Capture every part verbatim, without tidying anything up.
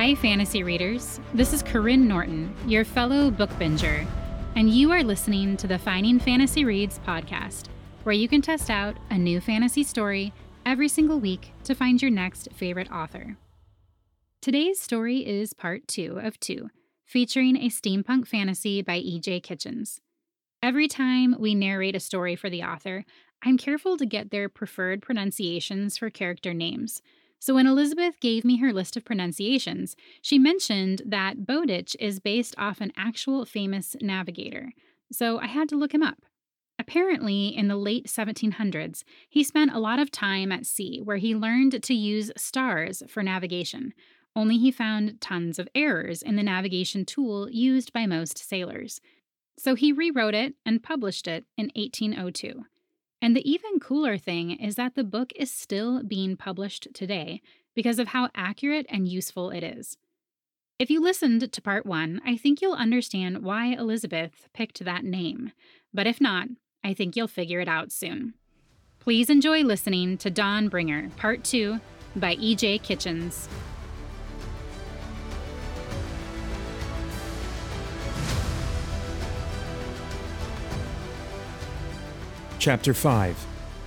Hi, fantasy readers. This is Corinne Norton, your fellow book binger, and you are listening to the Finding Fantasy Reads podcast, where you can test out a new fantasy story every single week to find your next favorite author. Today's story is part two of two, featuring a steampunk fantasy by E J Kitchens. Every time we narrate a story for the author, I'm careful to get their preferred pronunciations for character names. So when Elizabeth gave me her list of pronunciations, she mentioned that Bowditch is based off an actual famous navigator. So I had to look him up. Apparently, in the late seventeen hundreds, he spent a lot of time at sea where he learned to use stars for navigation. Only he found tons of errors in the navigation tool used by most sailors. So he rewrote it and published it in eighteen oh two. And the even cooler thing is that the book is still being published today because of how accurate and useful it is. If you listened to part one, I think you'll understand why Elizabeth picked that name. But if not, I think you'll figure it out soon. Please enjoy listening to Dawnbringer, part two by E J Kitchens. Chapter five.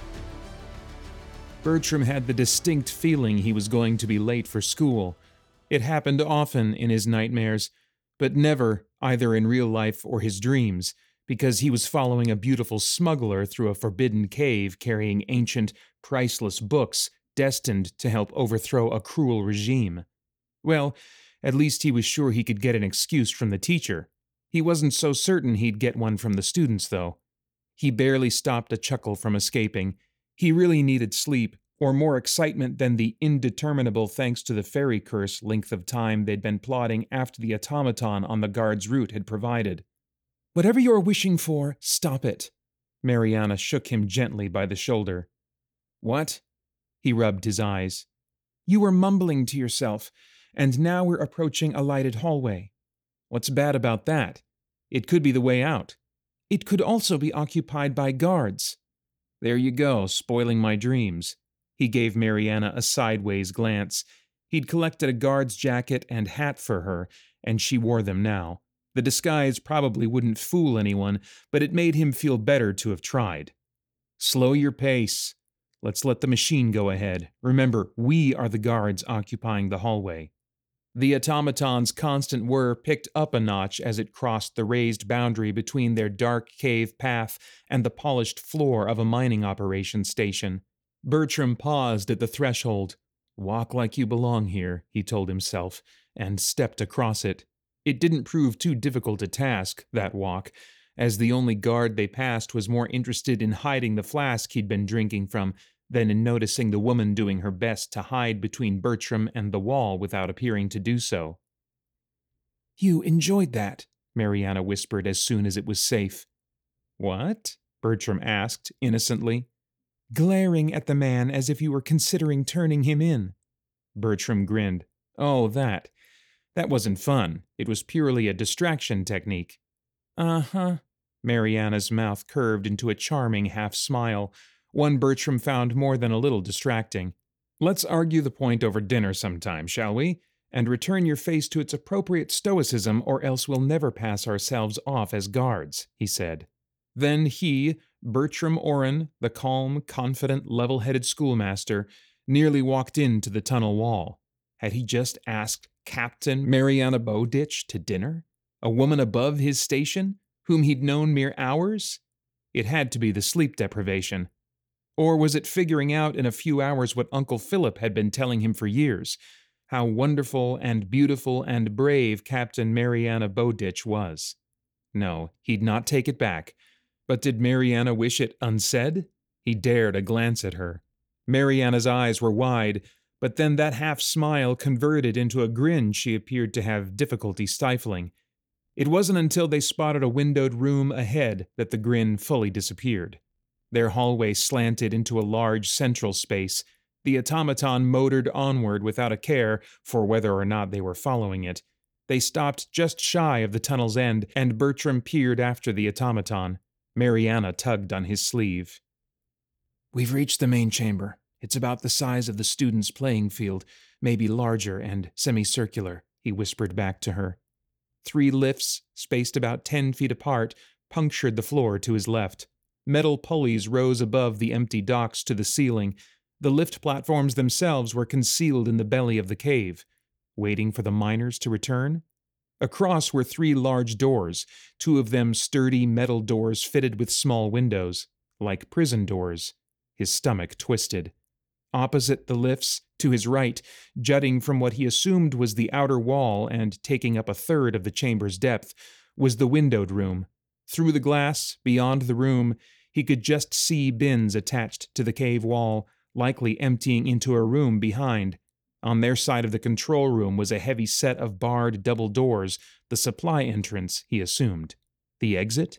Bertram had the distinct feeling he was going to be late for school. It happened often in his nightmares, but never either in real life or his dreams, because he was following a beautiful smuggler through a forbidden cave carrying ancient, priceless books destined to help overthrow a cruel regime. Well, at least he was sure he could get an excuse from the teacher. He wasn't so certain he'd get one from the students, though. He barely stopped a chuckle from escaping. He really needed sleep, or more excitement than the indeterminable thanks to the fairy curse length of time they'd been plotting after the automaton on the guard's route had provided. "Whatever you're wishing for, stop it." Mariana shook him gently by the shoulder. "What?" He rubbed his eyes. "You were mumbling to yourself, and now we're approaching a lighted hallway. What's bad about that? It could be the way out. It could also be occupied by guards." "There you go, spoiling my dreams." He gave Mariana a sideways glance. He'd collected a guard's jacket and hat for her, and she wore them now. The disguise probably wouldn't fool anyone, but it made him feel better to have tried. "Slow your pace. Let's let the machine go ahead. Remember, we are the guards occupying the hallway." The automaton's constant whir picked up a notch as it crossed the raised boundary between their dark cave path and the polished floor of a mining operations station. Bertram paused at the threshold. "Walk like you belong here," he told himself, and stepped across it. It didn't prove too difficult a task, that walk, as the only guard they passed was more interested in hiding the flask he'd been drinking from than in noticing the woman doing her best to hide between Bertram and the wall without appearing to do so. "You enjoyed that," Mariana whispered as soon as it was safe. "What?" Bertram asked, innocently. "Glaring at the man as if you were considering turning him in." Bertram grinned. "Oh, that. That wasn't fun. It was purely a distraction technique." "Uh-huh." Mariana's mouth curved into a charming half-smile, one Bertram found more than a little distracting. "Let's argue the point over dinner sometime, shall we? And return your face to its appropriate stoicism, or else we'll never pass ourselves off as guards," he said. Then he, Bertram Oren, the calm, confident, level-headed schoolmaster, nearly walked into the tunnel wall. Had he just asked Captain Mariana Bowditch to dinner? A woman above his station, whom he'd known mere hours? It had to be the sleep deprivation. Or was it figuring out in a few hours what Uncle Philip had been telling him for years? How wonderful and beautiful and brave Captain Mariana Bowditch was. No, he'd not take it back. But did Mariana wish it unsaid? He dared a glance at her. Mariana's eyes were wide, but then that half-smile converted into a grin she appeared to have difficulty stifling. It wasn't until they spotted a windowed room ahead that the grin fully disappeared. Their hallway slanted into a large central space. The automaton motored onward without a care for whether or not they were following it. They stopped just shy of the tunnel's end, and Bertram peered after the automaton. Mariana tugged on his sleeve. "We've reached the main chamber. It's about the size of the students' playing field, maybe larger and semicircular. he whispered back to her. Three lifts, spaced about ten feet apart, punctured the floor to his left. Metal pulleys rose above the empty docks to the ceiling. The lift platforms themselves were concealed in the belly of the cave, waiting for the miners to return. Across were three large doors, two of them sturdy metal doors fitted with small windows, like prison doors. His stomach twisted. Opposite the lifts, to his right, jutting from what he assumed was the outer wall and taking up a third of the chamber's depth, was the windowed room. Through the glass, beyond the room, he could just see bins attached to the cave wall, likely emptying into a room behind. On their side of the control room was a heavy set of barred double doors, the supply entrance, he assumed. The exit?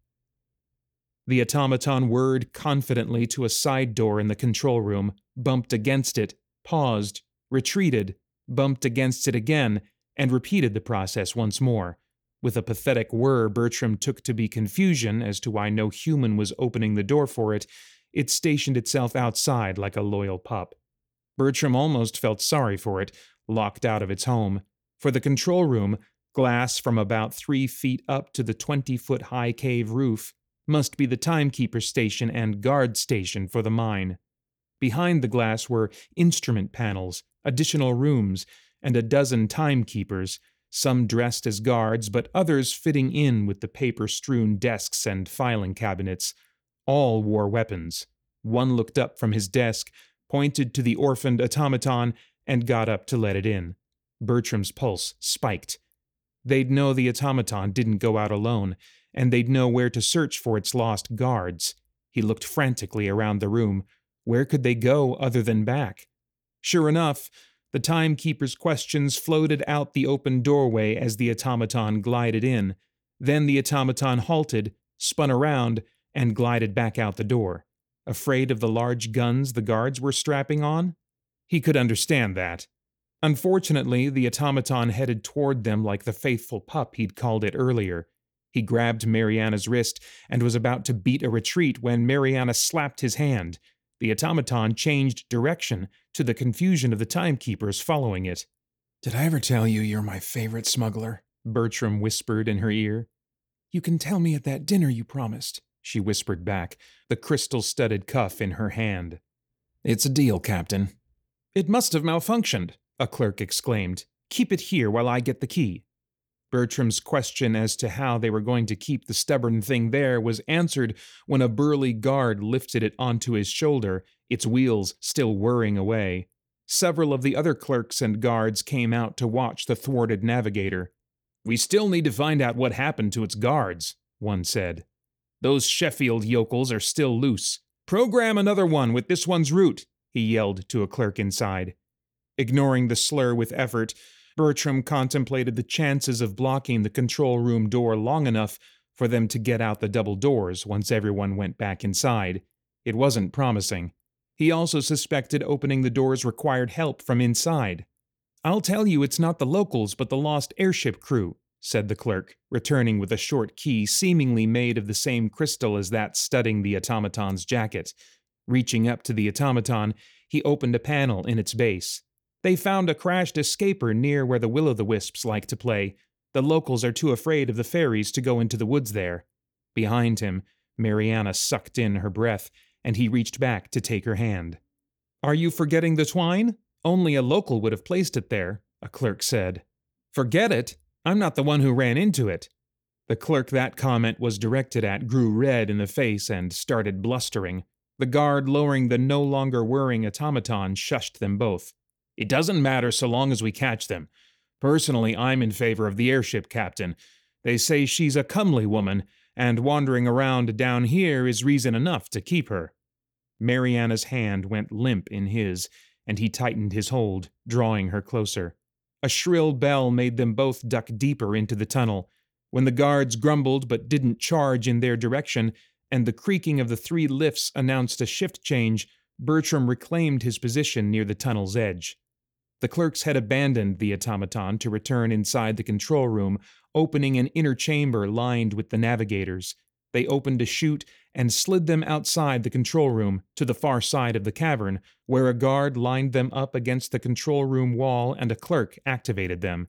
The automaton whirred confidently to a side door in the control room, bumped against it, paused, retreated, bumped against it again, and repeated the process once more. With a pathetic whir Bertram took to be confusion as to why no human was opening the door for it, it stationed itself outside like a loyal pup. Bertram almost felt sorry for it, locked out of its home. For the control room, glass from about three feet up to the twenty-foot-high cave roof, must be the timekeeper station and guard station for the mine. Behind the glass were instrument panels, additional rooms, and a dozen timekeepers, some dressed as guards, but others fitting in with the paper-strewn desks and filing cabinets. All wore weapons. One looked up from his desk, pointed to the orphaned automaton, and got up to let it in. Bertram's pulse spiked. They'd know the automaton didn't go out alone, and they'd know where to search for its lost guards. He looked frantically around the room. Where could they go other than back? Sure enough, the timekeeper's questions floated out the open doorway as the automaton glided in. Then the automaton halted, spun around, and glided back out the door. Afraid of the large guns the guards were strapping on? He could understand that. Unfortunately, the automaton headed toward them like the faithful pup he'd called it earlier. He grabbed Mariana's wrist and was about to beat a retreat when Mariana slapped his hand. The automaton changed direction, to the confusion of the timekeepers following it. "Did I ever tell you you're my favorite smuggler?" Bertram whispered in her ear. "You can tell me at that dinner you promised," she whispered back, the crystal-studded cuff in her hand. "It's a deal, Captain." "It must have malfunctioned," a clerk exclaimed. "Keep it here while I get the key." Bertram's question as to how they were going to keep the stubborn thing there was answered when a burly guard lifted it onto his shoulder, its wheels still whirring away. Several of the other clerks and guards came out to watch the thwarted navigator. "We still need to find out what happened to its guards," one said. "Those Sheffield yokels are still loose. Program another one with this one's route," he yelled to a clerk inside. Ignoring the slur with effort, Bertram contemplated the chances of blocking the control room door long enough for them to get out the double doors once everyone went back inside. It wasn't promising. He also suspected opening the doors required help from inside. "I'll tell you it's not the locals but the lost airship crew," said the clerk, returning with a short key seemingly made of the same crystal as that studding the automaton's jacket. Reaching up to the automaton, he opened a panel in its base. "They found a crashed escaper near where the will-o'-the-wisps like to play. The locals are too afraid of the fairies to go into the woods there." Behind him, Mariana sucked in her breath, and he reached back to take her hand. "Are you forgetting the twine? Only a local would have placed it there," a clerk said. "Forget it? I'm not the one who ran into it." The clerk that comment was directed at grew red in the face and started blustering. The guard lowering the no longer whirring automaton shushed them both. "It doesn't matter so long as we catch them. Personally, I'm in favor of the airship captain. They say she's a comely woman, and wandering around down here is reason enough to keep her." Mariana's hand went limp in his, and he tightened his hold, drawing her closer. A shrill bell made them both duck deeper into the tunnel. When the guards grumbled but didn't charge in their direction, and the creaking of the three lifts announced a shift change, Bertram reclaimed his position near the tunnel's edge. The clerks had abandoned the automaton to return inside the control room, opening an inner chamber lined with the navigators. They opened a chute and slid them outside the control room, to the far side of the cavern, where a guard lined them up against the control room wall and a clerk activated them.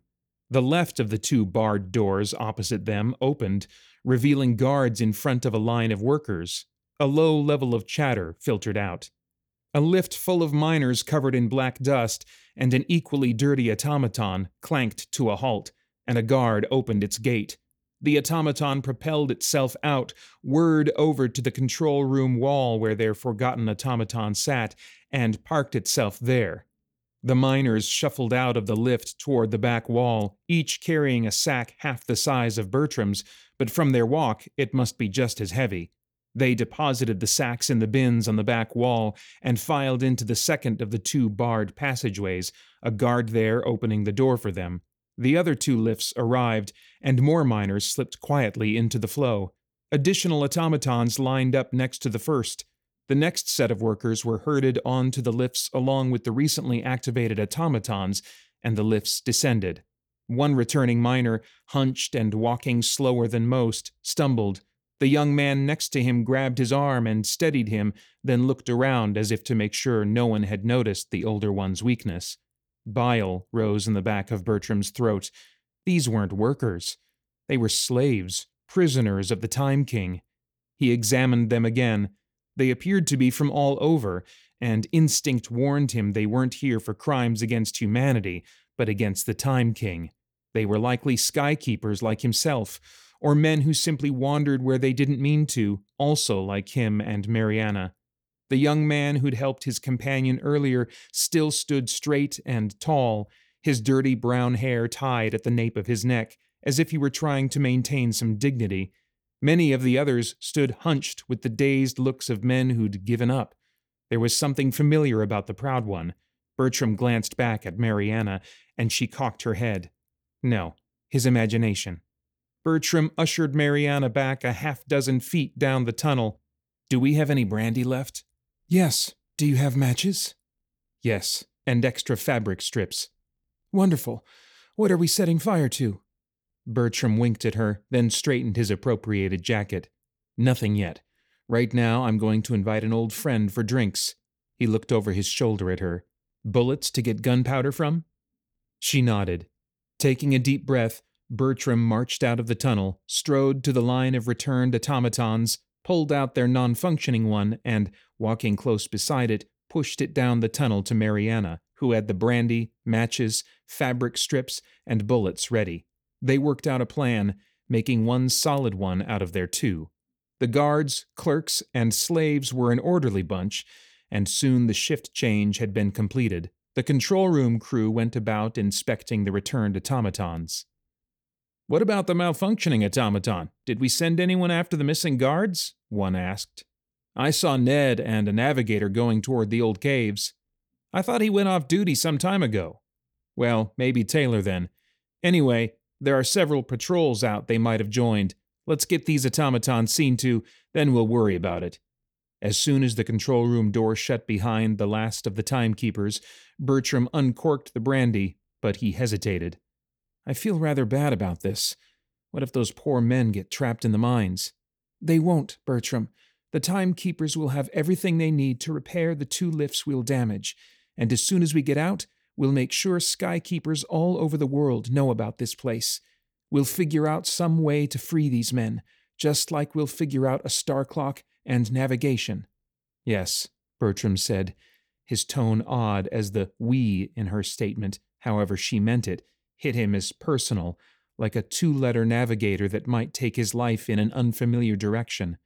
The left of the two barred doors opposite them opened, revealing guards in front of a line of workers. A low level of chatter filtered out. A lift full of miners covered in black dust and an equally dirty automaton clanked to a halt, and a guard opened its gate. The automaton propelled itself out, whirred over to the control room wall where their forgotten automaton sat, and parked itself there. The miners shuffled out of the lift toward the back wall, each carrying a sack half the size of Bertram's, but from their walk it must be just as heavy. They deposited the sacks in the bins on the back wall and filed into the second of the two barred passageways, a guard there opening the door for them. The other two lifts arrived, and more miners slipped quietly into the flow. Additional automatons lined up next to the first. The next set of workers were herded onto the lifts along with the recently activated automatons, and the lifts descended. One returning miner, hunched and walking slower than most, stumbled. The young man next to him grabbed his arm and steadied him, then looked around as if to make sure no one had noticed the older one's weakness. Bile rose in the back of Bertram's throat. These weren't workers. They were slaves, prisoners of the Time King. He examined them again. They appeared to be from all over, and instinct warned him they weren't here for crimes against humanity, but against the Time King. They were likely skykeepers like himself, or men who simply wandered where they didn't mean to, also like him and Mariana. The young man who'd helped his companion earlier still stood straight and tall, his dirty brown hair tied at the nape of his neck, as if he were trying to maintain some dignity. Many of the others stood hunched with the dazed looks of men who'd given up. There was something familiar about the proud one. Bertram glanced back at Mariana, and she cocked her head. No, his imagination. Bertram ushered Mariana back a half dozen feet down the tunnel. "Do we have any brandy left?" "Yes. Do you have matches?" "Yes, and extra fabric strips." "Wonderful. What are we setting fire to?" Bertram winked at her, then straightened his appropriated jacket. "Nothing yet. Right now I'm going to invite an old friend for drinks." He looked over his shoulder at her. "Bullets to get gunpowder from?" She nodded. Taking a deep breath, Bertram marched out of the tunnel, strode to the line of returned automatons, pulled out their non-functioning one, and, walking close beside it, pushed it down the tunnel to Mariana, who had the brandy, matches, fabric strips, and bullets ready. They worked out a plan, making one solid one out of their two. The guards, clerks, and slaves were an orderly bunch, and soon the shift change had been completed. The control room crew went about inspecting the returned automatons. "What about the malfunctioning automaton? Did we send anyone after the missing guards?" one asked. "I saw Ned and a navigator going toward the old caves." "I thought he went off duty some time ago." "Well, maybe Taylor then. Anyway, there are several patrols out they might have joined. Let's get these automatons seen to, then we'll worry about it." As soon as the control room door shut behind the last of the timekeepers, Bertram uncorked the brandy, but he hesitated. "I feel rather bad about this. What if those poor men get trapped in the mines?" "They won't, Bertram. The timekeepers will have everything they need to repair the two lifts we'll damage, and as soon as we get out, we'll make sure skykeepers all over the world know about this place. We'll figure out some way to free these men, just like we'll figure out a star clock and navigation." "Yes," Bertram said, his tone odd as the "we" in her statement, however she meant it, hit him as personal, like a two-letter navigator that might take his life in an unfamiliar direction.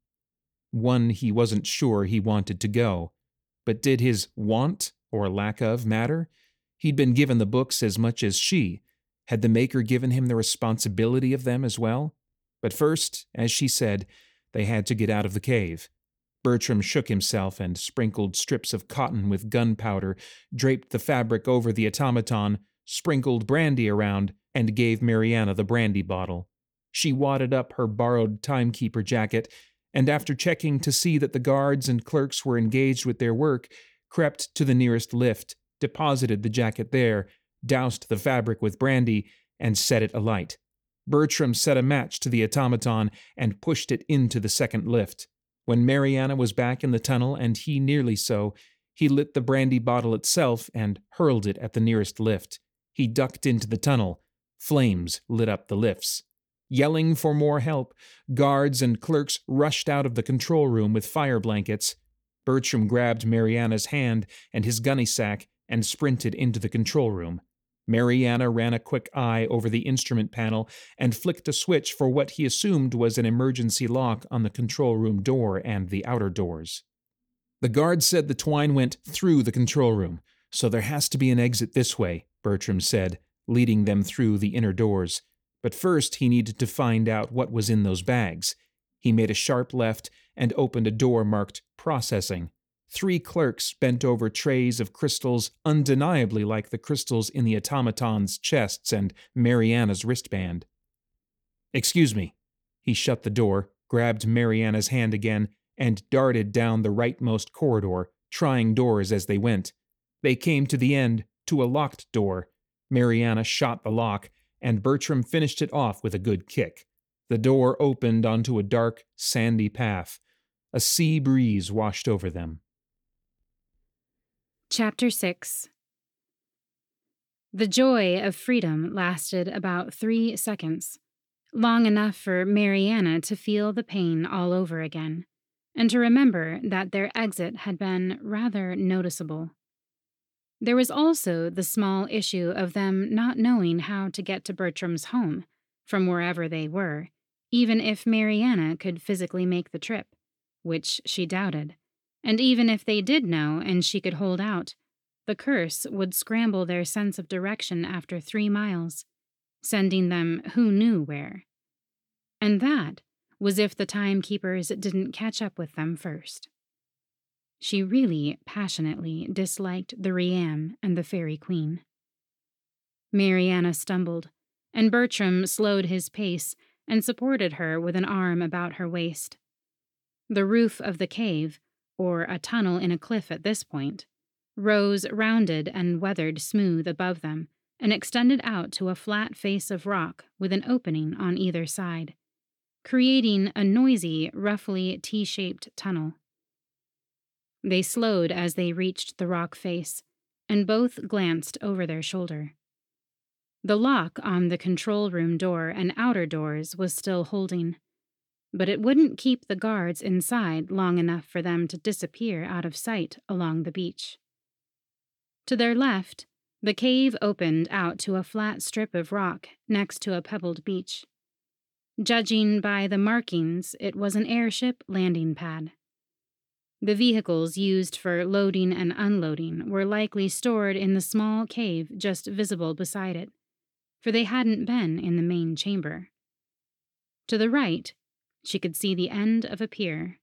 One he wasn't sure he wanted to go. But did his want, or lack of, matter? He'd been given the books as much as she. Had the Maker given him the responsibility of them as well? But first, as she said, they had to get out of the cave. Bertram shook himself and sprinkled strips of cotton with gunpowder, draped the fabric over the automaton, sprinkled brandy around, and gave Mariana the brandy bottle. She wadded up her borrowed timekeeper jacket, and after checking to see that the guards and clerks were engaged with their work, crept to the nearest lift, deposited the jacket there, doused the fabric with brandy, and set it alight. Bertram set a match to the automaton and pushed it into the second lift. When Mariana was back in the tunnel, and he nearly so, he lit the brandy bottle itself and hurled it at the nearest lift. He ducked into the tunnel. Flames lit up the lifts. Yelling for more help, guards and clerks rushed out of the control room with fire blankets. Bertram grabbed Mariana's hand and his gunny sack and sprinted into the control room. Mariana ran a quick eye over the instrument panel and flicked a switch for what he assumed was an emergency lock on the control room door and the outer doors. The guard said the twine went through the control room, so there has to be an exit this way, Bertram said, leading them through the inner doors. But first he needed to find out what was in those bags. He made a sharp left and opened a door marked Processing. Three clerks bent over trays of crystals undeniably like the crystals in the automaton's chests and Mariana's wristband. "Excuse me." He shut the door, grabbed Mariana's hand again, and darted down the rightmost corridor, trying doors as they went. They came to the end, to a locked door. Mariana shot the lock, and Bertram finished it off with a good kick. The door opened onto a dark, sandy path. A sea breeze washed over them. Chapter six. The joy of freedom lasted about three seconds, long enough for Mariana to feel the pain all over again, and to remember that their exit had been rather noticeable. There was also the small issue of them not knowing how to get to Bertram's home, from wherever they were, even if Mariana could physically make the trip, which she doubted. And even if they did know and she could hold out, the curse would scramble their sense of direction after three miles, sending them who knew where. And that was if the timekeepers didn't catch up with them first. She really passionately disliked the Riam and the Fairy Queen. Mariana stumbled, and Bertram slowed his pace and supported her with an arm about her waist. The roof of the cave, or a tunnel in a cliff at this point, rose rounded and weathered smooth above them and extended out to a flat face of rock with an opening on either side, creating a noisy, roughly T-shaped tunnel. They slowed as they reached the rock face, and both glanced over their shoulder. The lock on the control room door and outer doors was still holding, but it wouldn't keep the guards inside long enough for them to disappear out of sight along the beach. To their left, the cave opened out to a flat strip of rock next to a pebbled beach. Judging by the markings, it was an airship landing pad. The vehicles used for loading and unloading were likely stored in the small cave just visible beside it, for they hadn't been in the main chamber. To the right, she could see the end of a pier.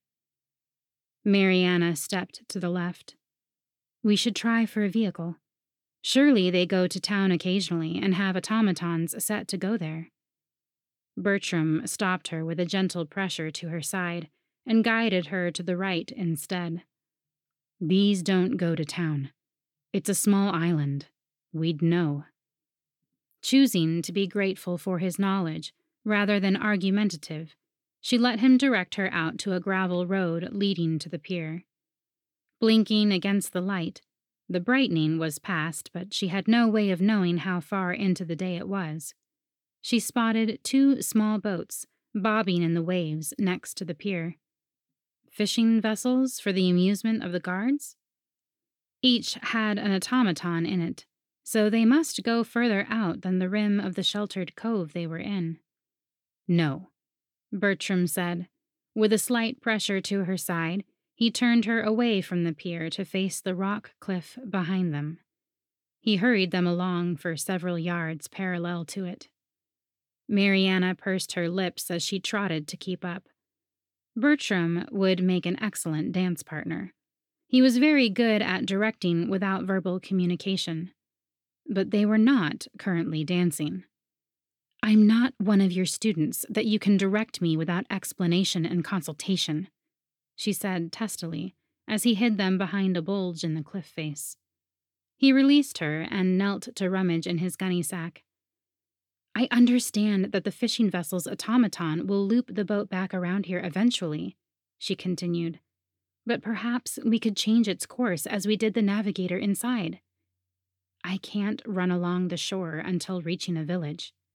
Mariana stepped to the left. "We should try for a vehicle. Surely they go to town occasionally and have automatons set to go there." Bertram stopped her with a gentle pressure to her side and guided her to the right instead. "These don't go to town. It's a small island. We'd know." Choosing to be grateful for his knowledge rather than argumentative, she let him direct her out to a gravel road leading to the pier. Blinking against the light, the brightening was past, but she had no way of knowing how far into the day it was. She spotted two small boats bobbing in the waves next to the pier. Fishing vessels for the amusement of the guards? Each had an automaton in it, so they must go further out than the rim of the sheltered cove they were in. "No," Bertram said. With a slight pressure to her side, he turned her away from the pier to face the rock cliff behind them. He hurried them along for several yards parallel to it. Mariana pursed her lips as she trotted to keep up. Bertram would make an excellent dance partner. He was very good at directing without verbal communication. But they were not currently dancing. "I'm not one of your students that you can direct me without explanation and consultation," she said testily, as he hid them behind a bulge in the cliff face. He released her and knelt to rummage in his gunny sack. "I understand that the fishing vessel's automaton will loop the boat back around here eventually," she continued. "But perhaps we could change its course as we did the navigator inside. I can't run along the shore until reaching a village.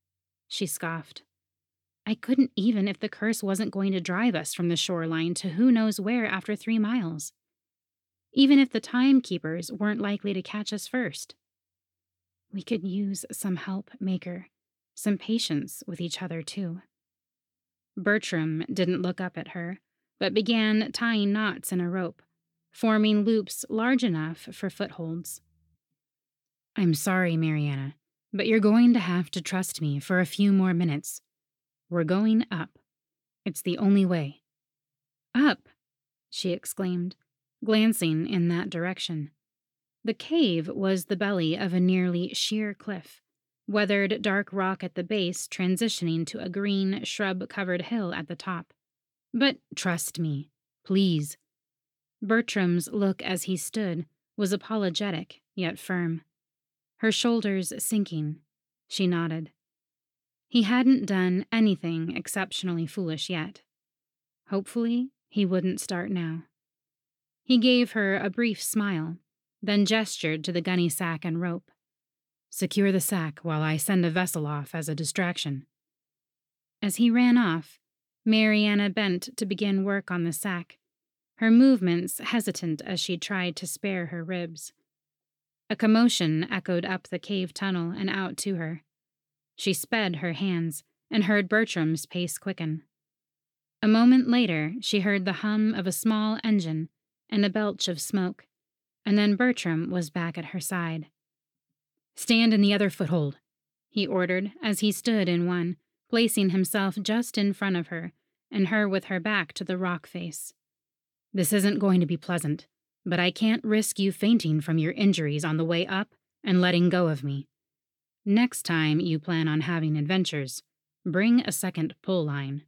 she scoffed. I couldn't even if the curse wasn't going to drive us from the shoreline to who knows where after three miles. Even if the timekeepers weren't likely to catch us first. We could use some help, Maker. Some patience with each other, too. Bertram didn't look up at her, but began tying knots in a rope, forming loops large enough for footholds. I'm sorry, Mariana, but you're going to have to trust me for a few more minutes. We're going up. It's the only way. Up, she exclaimed, glancing in that direction. The cave was the belly of a nearly sheer cliff, weathered dark rock at the base transitioning to a green, shrub-covered hill at the top. But trust me, please. Bertram's look as he stood was apologetic, yet firm. Her shoulders sinking, she nodded. He hadn't done anything exceptionally foolish yet. Hopefully, he wouldn't start now. He gave her a brief smile, then gestured to the gunny sack and rope. Secure the sack while I send a vessel off as a distraction. As he ran off, Mariana bent to begin work on the sack, her movements hesitant as she tried to spare her ribs. A commotion echoed up the cave tunnel and out to her. She sped her hands and heard Bertram's pace quicken. A moment later, she heard the hum of a small engine and a belch of smoke, and then Bertram was back at her side. Stand in the other foothold, he ordered as he stood in one, placing himself just in front of her, and her with her back to the rock face. This isn't going to be pleasant, but I can't risk you fainting from your injuries on the way up and letting go of me. Next time you plan on having adventures, bring a second pull line.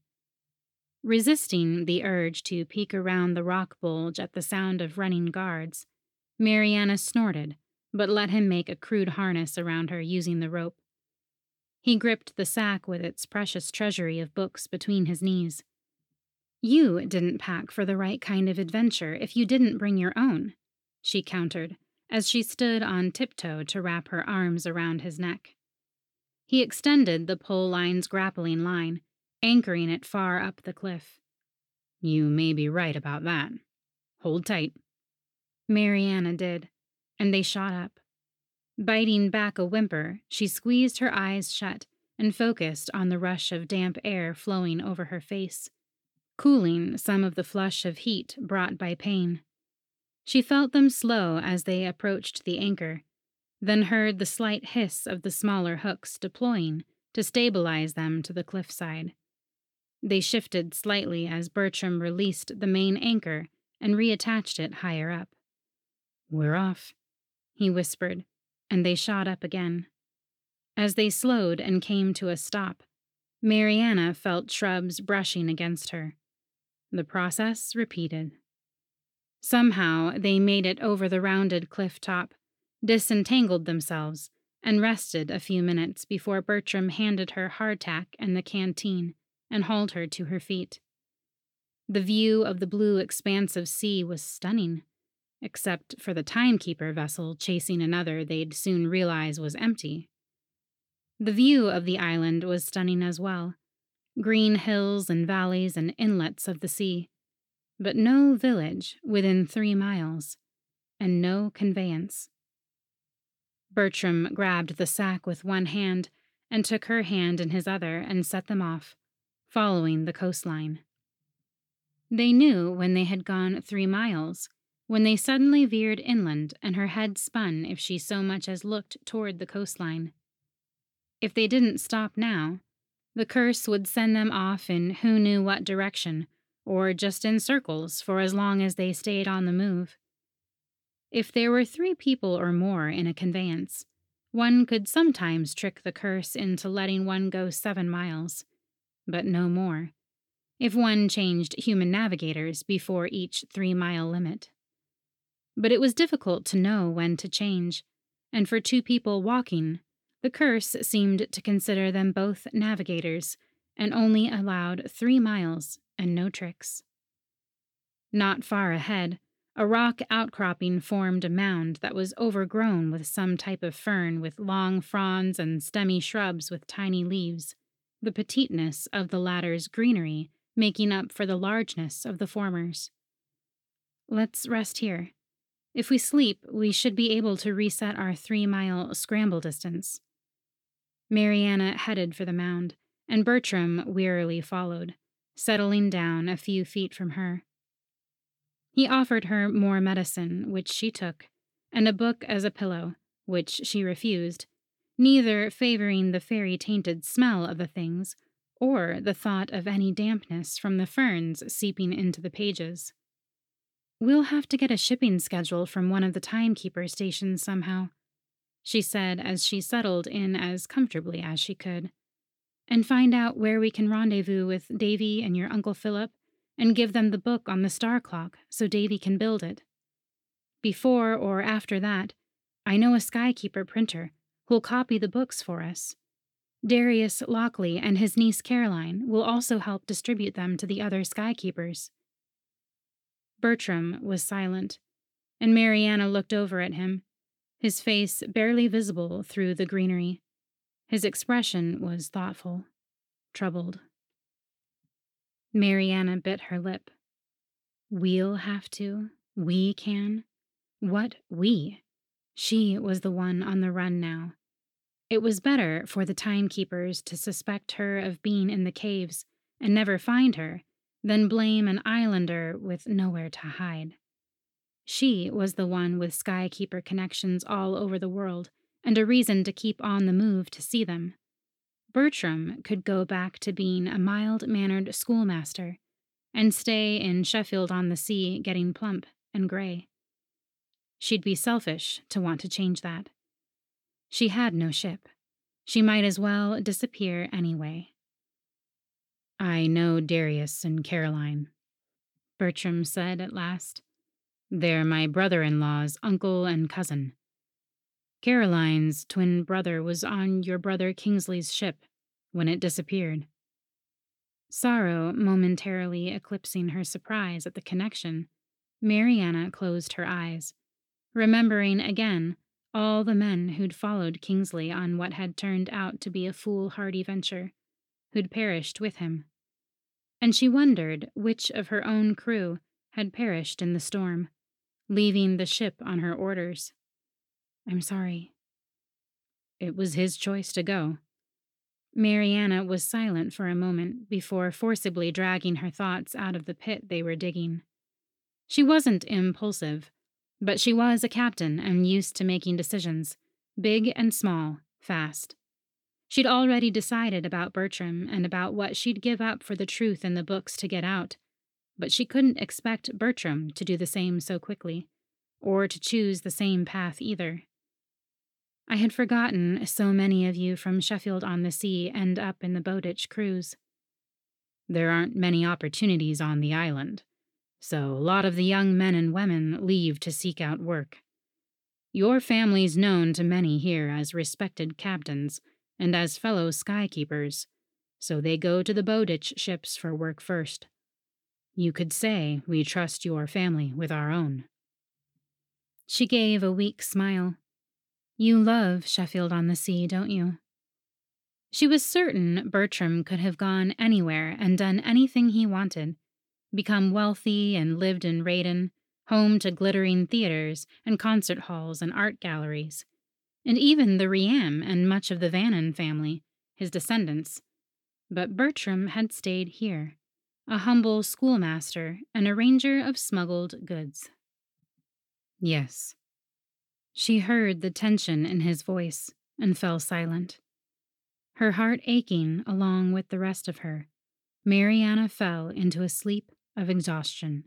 Resisting the urge to peek around the rock bulge at the sound of running guards, Mariana snorted, but let him make a crude harness around her using the rope. He gripped the sack with its precious treasury of books between his knees. You didn't pack for the right kind of adventure if you didn't bring your own, she countered, as she stood on tiptoe to wrap her arms around his neck. He extended the pole line's grappling line, anchoring it far up the cliff. You may be right about that. Hold tight. Mariana did, and they shot up. Biting back a whimper, she squeezed her eyes shut and focused on the rush of damp air flowing over her face, cooling some of the flush of heat brought by pain. She felt them slow as they approached the anchor, then heard the slight hiss of the smaller hooks deploying to stabilize them to the cliffside. They shifted slightly as Bertram released the main anchor and reattached it higher up. We're off, he whispered, and they shot up again. As they slowed and came to a stop, Mariana felt shrubs brushing against her. The process repeated. Somehow they made it over the rounded cliff top, disentangled themselves, and rested a few minutes before Bertram handed her hardtack and the canteen and hauled her to her feet. The view of the blue expanse of sea was stunning, except for the timekeeper vessel chasing another they'd soon realize was empty. The view of the island was stunning as well, green hills and valleys and inlets of the sea, but no village within three miles, and no conveyance. Bertram grabbed the sack with one hand and took her hand in his other and set them off, following the coastline. They knew when they had gone three miles, when they suddenly veered inland and her head spun if she so much as looked toward the coastline. If they didn't stop now, the curse would send them off in who knew what direction, or just in circles for as long as they stayed on the move. If there were three people or more in a conveyance, one could sometimes trick the curse into letting one go seven miles, but no more, if one changed human navigators before each three-mile limit. But it was difficult to know when to change, and for two people walking, the curse seemed to consider them both navigators and only allowed three miles and no tricks. Not far ahead, a rock outcropping formed a mound that was overgrown with some type of fern with long fronds and stemmy shrubs with tiny leaves, the petiteness of the latter's greenery making up for the largeness of the former's. Let's rest here. If we sleep, we should be able to reset our three-mile scramble distance. Mariana headed for the mound, and Bertram wearily followed, settling down a few feet from her. He offered her more medicine, which she took, and a book as a pillow, which she refused, neither favoring the fairy-tainted smell of the things or the thought of any dampness from the ferns seeping into the pages. We'll have to get a shipping schedule from one of the timekeeper stations somehow, she said as she settled in as comfortably as she could, and find out where we can rendezvous with Davy and your Uncle Philip and give them the book on the star clock so Davy can build it. Before or after that, I know a Skykeeper printer who'll copy the books for us. Darius Lockley and his niece Caroline will also help distribute them to the other Skykeepers. Bertram was silent, and Mariana looked over at him, his face barely visible through the greenery. His expression was thoughtful, troubled. Mariana bit her lip. We'll have to. We can. What we? She was the one on the run now. It was better for the timekeepers to suspect her of being in the caves and never find her than blame an islander with nowhere to hide. She was the one with Skykeeper connections all over the world and a reason to keep on the move to see them. Bertram could go back to being a mild-mannered schoolmaster and stay in Sheffield-on-the-Sea getting plump and gray. She'd be selfish to want to change that. She had no ship. She might as well disappear anyway. I know Darius and Caroline, Bertram said at last. They're my brother-in-law's uncle and cousin. Caroline's twin brother was on your brother Kingsley's ship when it disappeared. Sorrow momentarily eclipsing her surprise at the connection, Mariana closed her eyes, remembering again all the men who'd followed Kingsley on what had turned out to be a foolhardy venture, who'd perished with him. And she wondered which of her own crew had perished in the storm, leaving the ship on her orders. I'm sorry. It was his choice to go. Mariana was silent for a moment before forcibly dragging her thoughts out of the pit they were digging. She wasn't impulsive, but she was a captain and used to making decisions, big and small, fast. She'd already decided about Bertram and about what she'd give up for the truth in the books to get out, but she couldn't expect Bertram to do the same so quickly, or to choose the same path either. I had forgotten so many of you from Sheffield-on-the-Sea end up in the Bowditch cruise. There aren't many opportunities on the island, so a lot of the young men and women leave to seek out work. Your family's known to many here as respected captains and as fellow skykeepers, so they go to the Bowditch ships for work first. You could say we trust your family with our own. She gave a weak smile. You love Sheffield-on-the-Sea, don't you? She was certain Bertram could have gone anywhere and done anything he wanted, become wealthy and lived in Raiden, home to glittering theaters and concert halls and art galleries, and even the Riam and much of the Vannon family, his descendants. But Bertram had stayed here, a humble schoolmaster and a ranger of smuggled goods. Yes. She heard the tension in his voice and fell silent. Her heart aching along with the rest of her, Mariana fell into a sleep of exhaustion.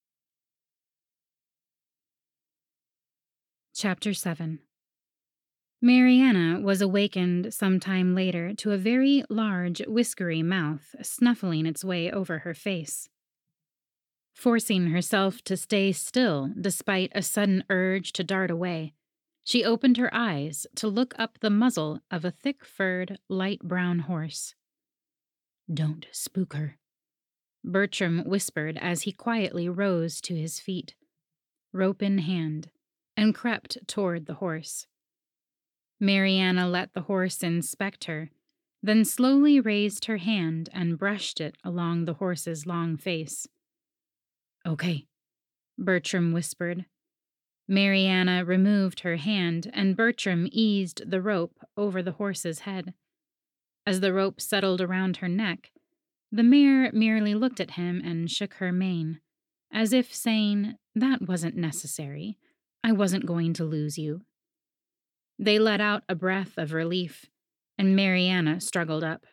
Chapter seven. Mariana was awakened some time later to a very large, whiskery mouth snuffling its way over her face. Forcing herself to stay still despite a sudden urge to dart away, she opened her eyes to look up the muzzle of a thick-furred, light brown horse. Don't spook her, Bertram whispered as he quietly rose to his feet, rope in hand, and crept toward the horse. Mariana let the horse inspect her, then slowly raised her hand and brushed it along the horse's long face. "Okay," Bertram whispered. Mariana removed her hand, and Bertram eased the rope over the horse's head. As the rope settled around her neck, the mare merely looked at him and shook her mane, as if saying, "That wasn't necessary. I wasn't going to lose you." They let out a breath of relief, and Mariana struggled up.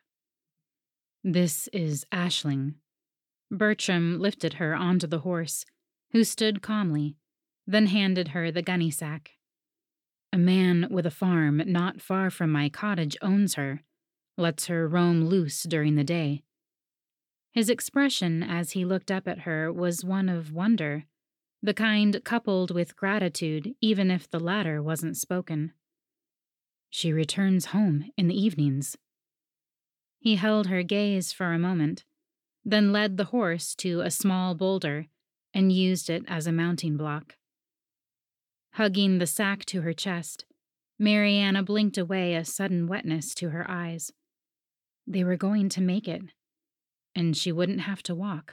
"This is Aisling." Bertram lifted her onto the horse, who stood calmly, then handed her the gunny sack. "A man with a farm not far from my cottage owns her, lets her roam loose during the day." His expression as he looked up at her was one of wonder, the kind coupled with gratitude even if the latter wasn't spoken. "She returns home in the evenings." He held her gaze for a moment, then led the horse to a small boulder and used it as a mounting block. Hugging the sack to her chest, Mariana blinked away a sudden wetness to her eyes. They were going to make it, and she wouldn't have to walk.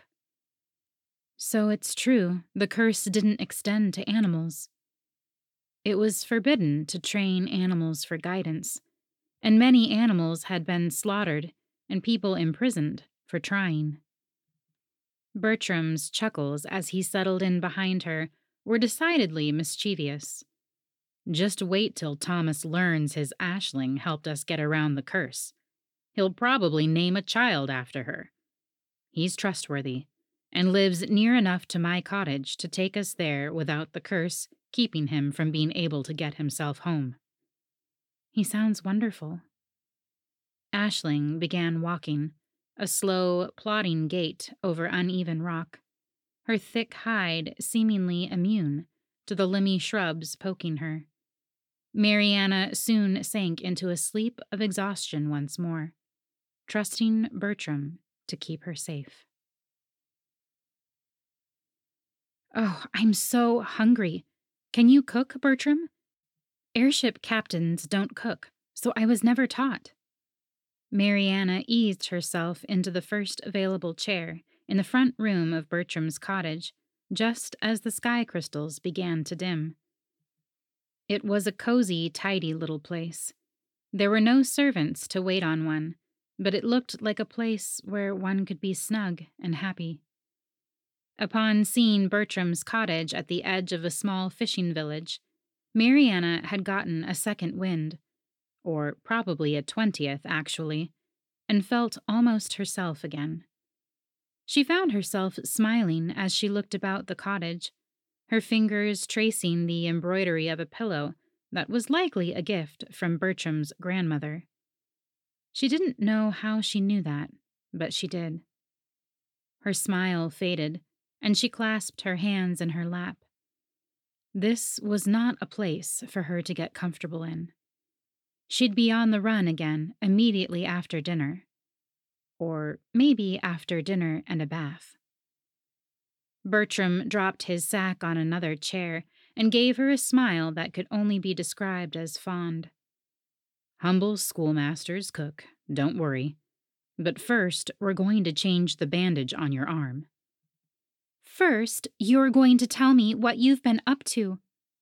So it's true, the curse didn't extend to animals. It was forbidden to train animals for guidance, and many animals had been slaughtered and people imprisoned for trying. Bertram's chuckles as he settled in behind her were decidedly mischievous. "Just wait till Thomas learns his Aisling helped us get around the curse. He'll probably name a child after her. He's trustworthy, and lives near enough to my cottage to take us there without the curse keeping him from being able to get himself home." "He sounds wonderful." Aisling began walking, a slow, plodding gait over uneven rock, her thick hide seemingly immune to the limby shrubs poking her. Mariana soon sank into a sleep of exhaustion once more, trusting Bertram to keep her safe. "Oh, I'm so hungry. Can you cook, Bertram?" "Airship captains don't cook, so I was never taught." Mariana eased herself into the first available chair in the front room of Bertram's cottage, just as the sky crystals began to dim. It was a cozy, tidy little place. There were no servants to wait on one, but it looked like a place where one could be snug and happy. Upon seeing Bertram's cottage at the edge of a small fishing village, Mariana had gotten a second wind, or probably a twentieth, actually, and felt almost herself again. She found herself smiling as she looked about the cottage, her fingers tracing the embroidery of a pillow that was likely a gift from Bertram's grandmother. She didn't know how she knew that, but she did. Her smile faded, and she clasped her hands in her lap. This was not a place for her to get comfortable in. She'd be on the run again immediately after dinner. Or maybe after dinner and a bath. Bertram dropped his sack on another chair and gave her a smile that could only be described as fond. "Humble schoolmaster's cook, don't worry. But first, we're going to change the bandage on your arm." "First, you're going to tell me what you've been up to."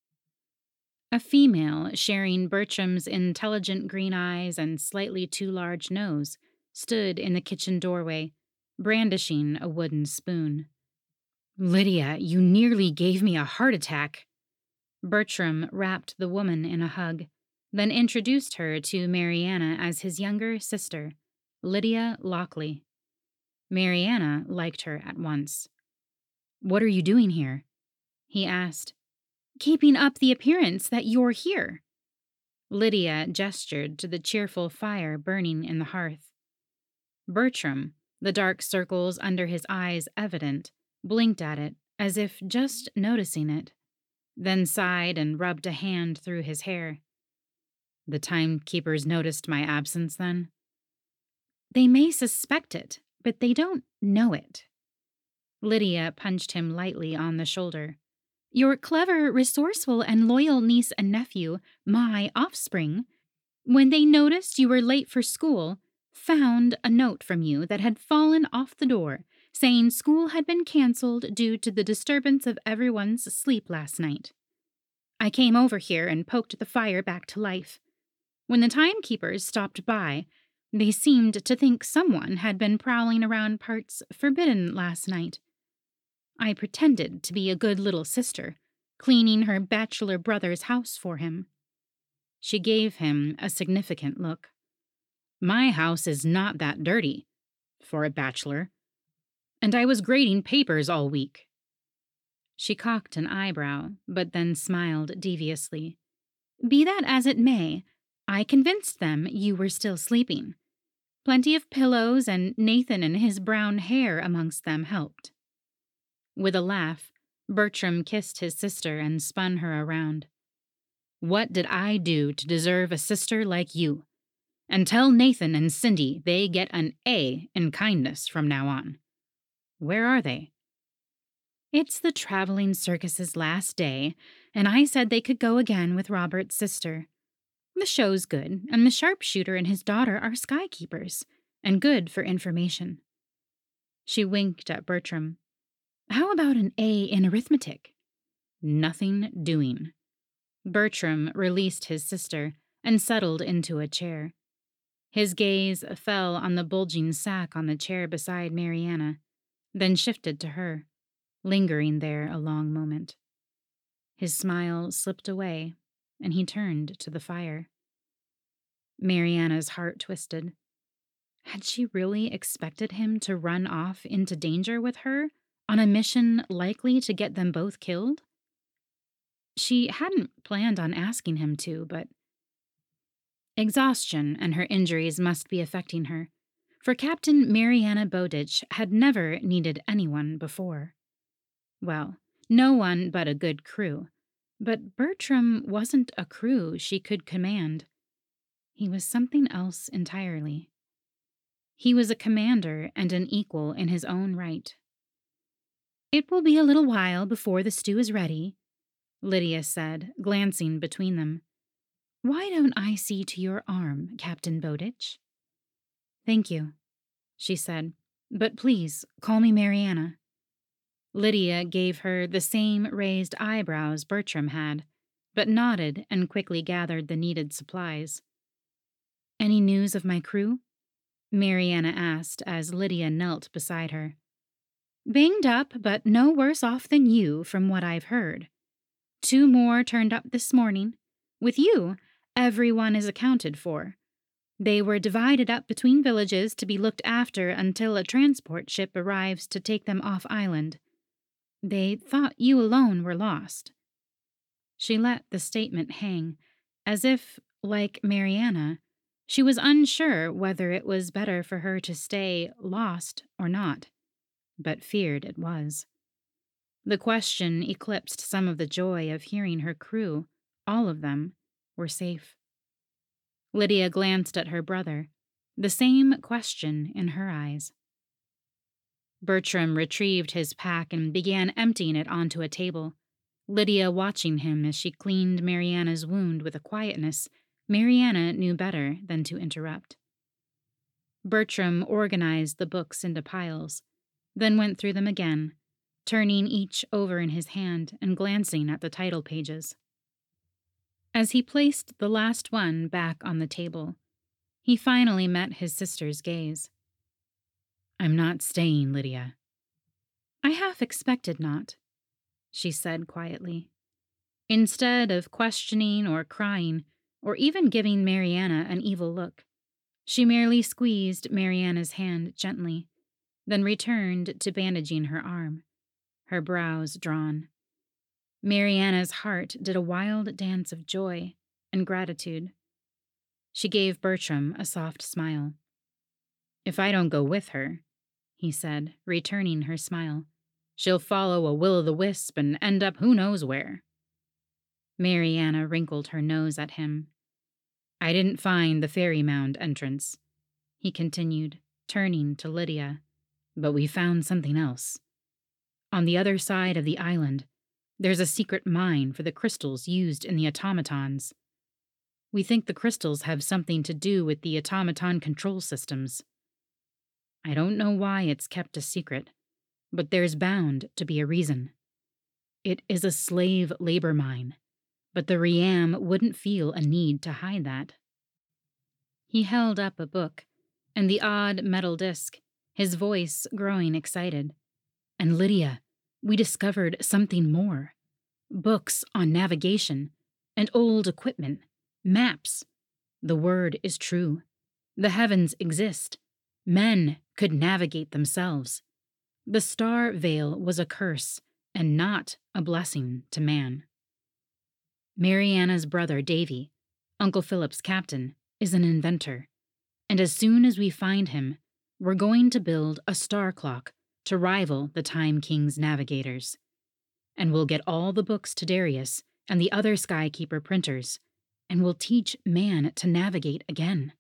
A female sharing Bertram's intelligent green eyes and slightly too large nose stood in the kitchen doorway, brandishing a wooden spoon. "Lydia, you nearly gave me a heart attack." Bertram wrapped the woman in a hug, then introduced her to Mariana as his younger sister, Lydia Lockley. Mariana liked her at once. "What are you doing here?" he asked. "Keeping up the appearance that you're here." Lydia gestured to the cheerful fire burning in the hearth. Bertram, the dark circles under his eyes evident, blinked at it as if just noticing it, then sighed and rubbed a hand through his hair. "The timekeepers noticed my absence, then?" "They may suspect it, but they don't know it." Lydia punched him lightly on the shoulder. "Your clever, resourceful, and loyal niece and nephew, my offspring, when they noticed you were late for school, found a note from you that had fallen off the door, saying school had been canceled due to the disturbance of everyone's sleep last night. I came over here and poked the fire back to life. When the timekeepers stopped by, they seemed to think someone had been prowling around parts forbidden last night. I pretended to be a good little sister, cleaning her bachelor brother's house for him. She gave him a significant look. My house is not that dirty, for a bachelor. And I was grading papers all week. She cocked an eyebrow, but then smiled deviously. Be that as it may, I convinced them you were still sleeping. Plenty of pillows and Nathan and his brown hair amongst them helped. With a laugh, Bertram kissed his sister and spun her around. What did I do to deserve a sister like you? And tell Nathan and Cindy they get an A in kindness from now on. Where are they? It's the traveling circus's last day, and I said they could go again with Robert's sister. The show's good, and the sharpshooter and his daughter are skykeepers, and good for information. She winked at Bertram. How about an A in arithmetic? Nothing doing. Bertram released his sister and settled into a chair. His gaze fell on the bulging sack on the chair beside Mariana, then shifted to her, lingering there a long moment. His smile slipped away, and he turned to the fire. Mariana's heart twisted. Had she really expected him to run off into danger with her, on a mission likely to get them both killed? She hadn't planned on asking him to, but... Exhaustion and her injuries must be affecting her, for Captain Mariana Bowditch had never needed anyone before. Well, no one but a good crew, but Bertram wasn't a crew she could command. He was something else entirely. He was a commander and an equal in his own right. It will be a little while before the stew is ready, Lydia said, glancing between them. Why don't I see to your arm, Captain Bowditch? Thank you, she said, but please call me Mariana. Lydia gave her the same raised eyebrows Bertram had, but nodded and quickly gathered the needed supplies. Any news of my crew? Mariana asked as Lydia knelt beside her. Banged up, but no worse off than you, from what I've heard. Two more turned up this morning. With you, everyone is accounted for. They were divided up between villages to be looked after until a transport ship arrives to take them off island. They thought you alone were lost. She let the statement hang, as if, like Mariana, she was unsure whether it was better for her to stay lost or not, but feared it was. The question eclipsed some of the joy of hearing her crew, all of them, were safe. Lydia glanced at her brother, the same question in her eyes. Bertram retrieved his pack and began emptying it onto a table, Lydia watching him as she cleaned Mariana's wound with a quietness Mariana knew better than to interrupt. Bertram organized the books into piles, then went through them again, turning each over in his hand and glancing at the title pages. As he placed the last one back on the table, he finally met his sister's gaze. I'm not staying, Lydia. I half expected not, she said quietly. Instead of questioning or crying, or even giving Mariana an evil look, she merely squeezed Mariana's hand gently, then returned to bandaging her arm, her brows drawn. Mariana's heart did a wild dance of joy and gratitude. She gave Bertram a soft smile. If I don't go with her, he said, returning her smile, she'll follow a will-o'-the-wisp and end up who knows where. Mariana wrinkled her nose at him. I didn't find the fairy mound entrance, he continued, turning to Lydia, but we found something else. On the other side of the island, there's a secret mine for the crystals used in the automatons. We think the crystals have something to do with the automaton control systems. I don't know why it's kept a secret, but there's bound to be a reason. It is a slave labor mine, but the Riam wouldn't feel a need to hide that. He held up a book, and the odd metal disc, his voice growing excited. And Lydia, we discovered something more. Books on navigation, and old equipment, maps. The word is true. The heavens exist. Men could navigate themselves. The star veil was a curse, and not a blessing to man. Mariana's brother Davy, Uncle Philip's captain, is an inventor, and as soon as we find him, we're going to build a star clock to rival the Time King's navigators. And we'll get all the books to Darius and the other Skykeeper printers, and we'll teach man to navigate again.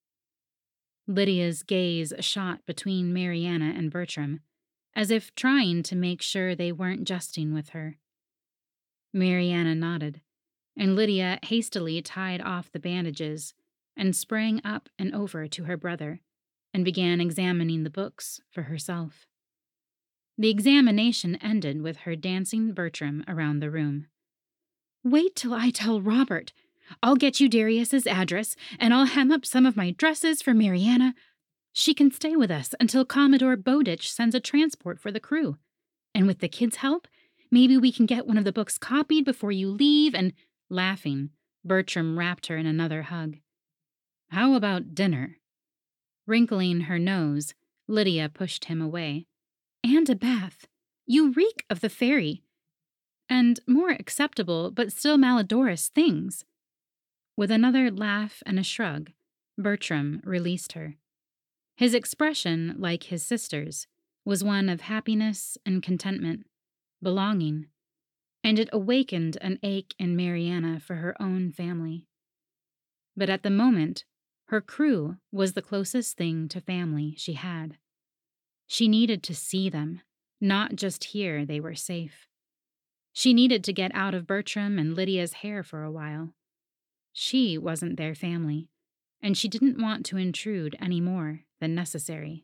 Lydia's gaze shot between Mariana and Bertram, as if trying to make sure they weren't jesting with her. Mariana nodded, and Lydia hastily tied off the bandages and sprang up and over to her brother and began examining the books for herself. The examination ended with her dancing Bertram around the room. "Wait till I tell Robert. I'll get you Darius's address, and I'll hem up some of my dresses for Mariana. She can stay with us until Commodore Bowditch sends a transport for the crew. And with the kids' help, maybe we can get one of the books copied before you leave," and, laughing, Bertram wrapped her in another hug. "How about dinner?" Wrinkling her nose, Lydia pushed him away. "And a bath. You reek of the fairy. And more acceptable, but still malodorous things." With another laugh and a shrug, Bertram released her. His expression, like his sister's, was one of happiness and contentment, belonging, and it awakened an ache in Mariana for her own family. But at the moment, her crew was the closest thing to family she had. She needed to see them, not just hear they were safe. She needed to get out of Bertram and Lydia's hair for a while. She wasn't their family, and she didn't want to intrude any more than necessary.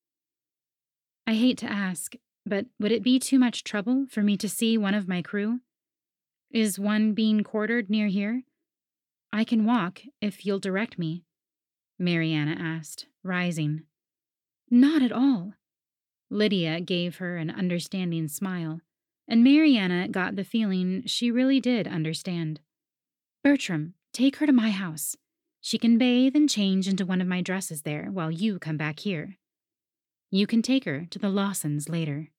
"I hate to ask, but would it be too much trouble for me to see one of my crew? Is one being quartered near here? I can walk, if you'll direct me," Mariana asked, rising. "Not at all." Lydia gave her an understanding smile, and Mariana got the feeling she really did understand. "Bertram, take her to my house. She can bathe and change into one of my dresses there while you come back here. You can take her to the Lawsons later."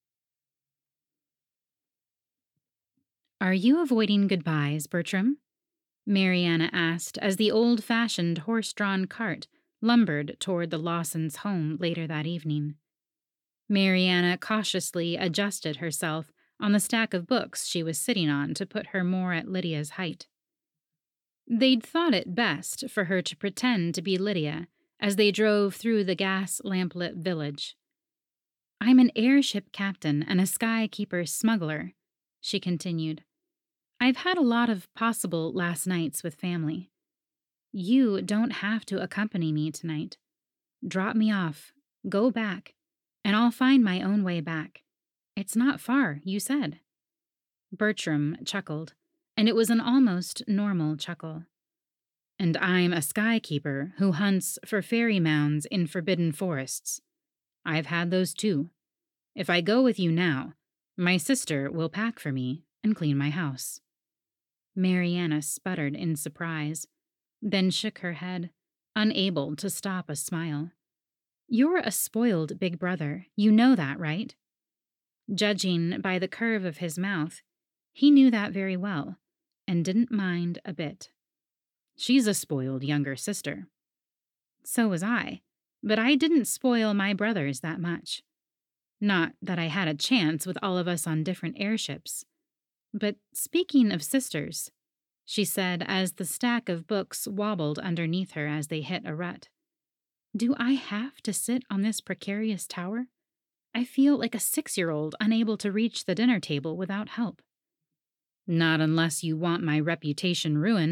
"Are you avoiding goodbyes, Bertram?" Mariana asked as the old-fashioned horse-drawn cart lumbered toward the Lawsons' home later that evening. Mariana cautiously adjusted herself on the stack of books she was sitting on to put her more at Lydia's height. They'd thought it best for her to pretend to be Lydia as they drove through the gas-lamplit village. "I'm an airship captain and a Skykeeper smuggler," she continued. "I've had a lot of possible last nights with family. You don't have to accompany me tonight. Drop me off, go back, and I'll find my own way back. It's not far, you said." Bertram chuckled, and it was an almost normal chuckle. "And I'm a Skykeeper who hunts for fairy mounds in forbidden forests. I've had those too. If I go with you now, my sister will pack for me and clean my house." Mariana sputtered in surprise, then shook her head, unable to stop a smile. "You're a spoiled big brother, you know that, right?" Judging by the curve of his mouth, he knew that very well, and didn't mind a bit. "She's a spoiled younger sister." "So was I, but I didn't spoil my brothers that much. Not that I had a chance with all of us on different airships. But speaking of sisters," she said as the stack of books wobbled underneath her as they hit a rut, "do I have to sit on this precarious tower? I feel like a six-year-old unable to reach the dinner table without help." "Not unless you want my reputation ruined,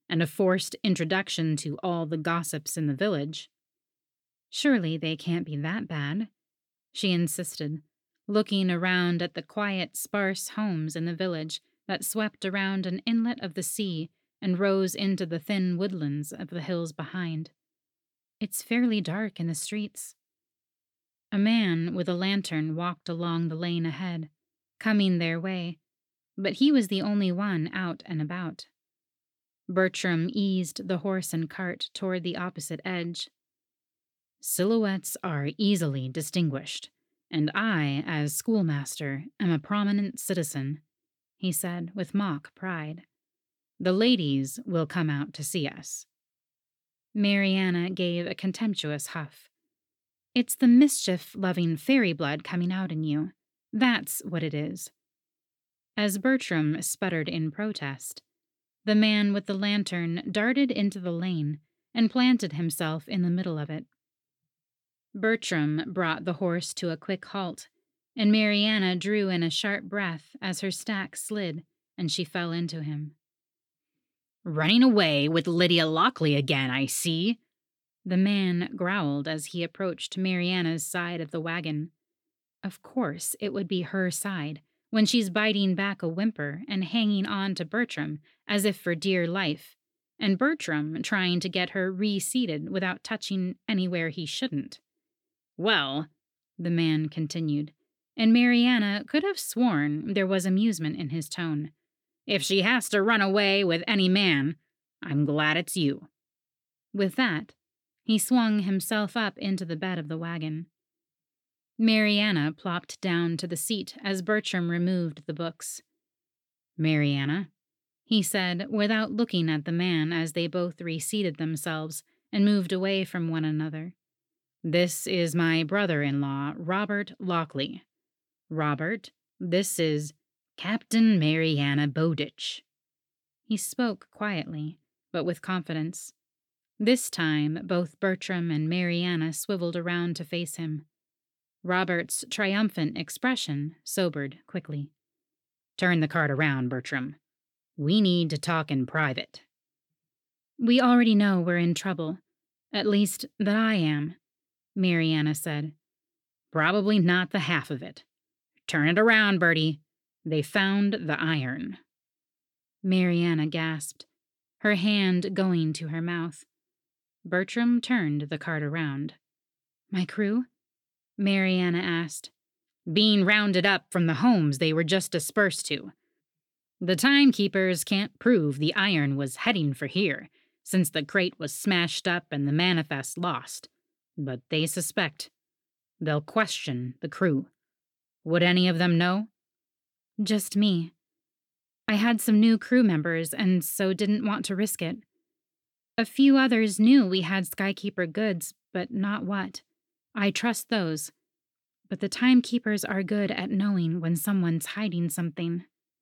and a forced introduction to all the gossips in the village. Surely they can't be that bad, she insisted, looking around at the quiet, sparse homes in the village that swept around an inlet of the sea and rose into the thin woodlands of the hills behind. It's fairly dark in the streets. A man with a lantern walked along the lane ahead, coming their way, but he was the only one out and about. Bertram eased the horse and cart toward the opposite edge. Silhouettes are easily distinguished, and I, as schoolmaster, am a prominent citizen, he said with mock pride. The ladies will come out to see us. Mariana gave a contemptuous huff. It's the mischief-loving fairy blood coming out in you. That's what it is. As Bertram sputtered in protest, the man with the lantern darted into the lane and planted himself in the middle of it. Bertram brought the horse to a quick halt, and Mariana drew in a sharp breath as her stack slid and she fell into him. "Running away with Lydia Lockley again, I see," the man growled as he approached Mariana's side of the wagon. Of course it would be her side, when she's biting back a whimper and hanging on to Bertram as if for dear life, and Bertram trying to get her reseated without touching anywhere he shouldn't. "Well," the man continued, and Mariana could have sworn there was amusement in his tone, "if she has to run away with any man, I'm glad it's you." With that, he swung himself up into the bed of the wagon. Mariana plopped down to the seat as Bertram removed the books. "Mariana," he said without looking at the man as they both reseated themselves and moved away from one another. "This is my brother-in-law, Robert Lockley. Robert, this is Captain Mariana Bowditch." He spoke quietly, but with confidence. This time, both Bertram and Mariana swiveled around to face him. Robert's triumphant expression sobered quickly. "Turn the cart around, Bertram. We need to talk in private." "We already know we're in trouble. At least, that I am," Mariana said. "Probably not the half of it. Turn it around, Bertie. They found the iron." Mariana gasped, her hand going to her mouth. Bertram turned the cart around. "My crew?" Mariana asked. "Being rounded up from the homes they were just dispersed to. The timekeepers can't prove the iron was heading for here, since the crate was smashed up and the manifest lost. But they suspect. They'll question the crew. Would any of them know?" "Just me. I had some new crew members and so didn't want to risk it. A few others knew we had Skykeeper goods, but not what. I trust those. But the timekeepers are good at knowing when someone's hiding something."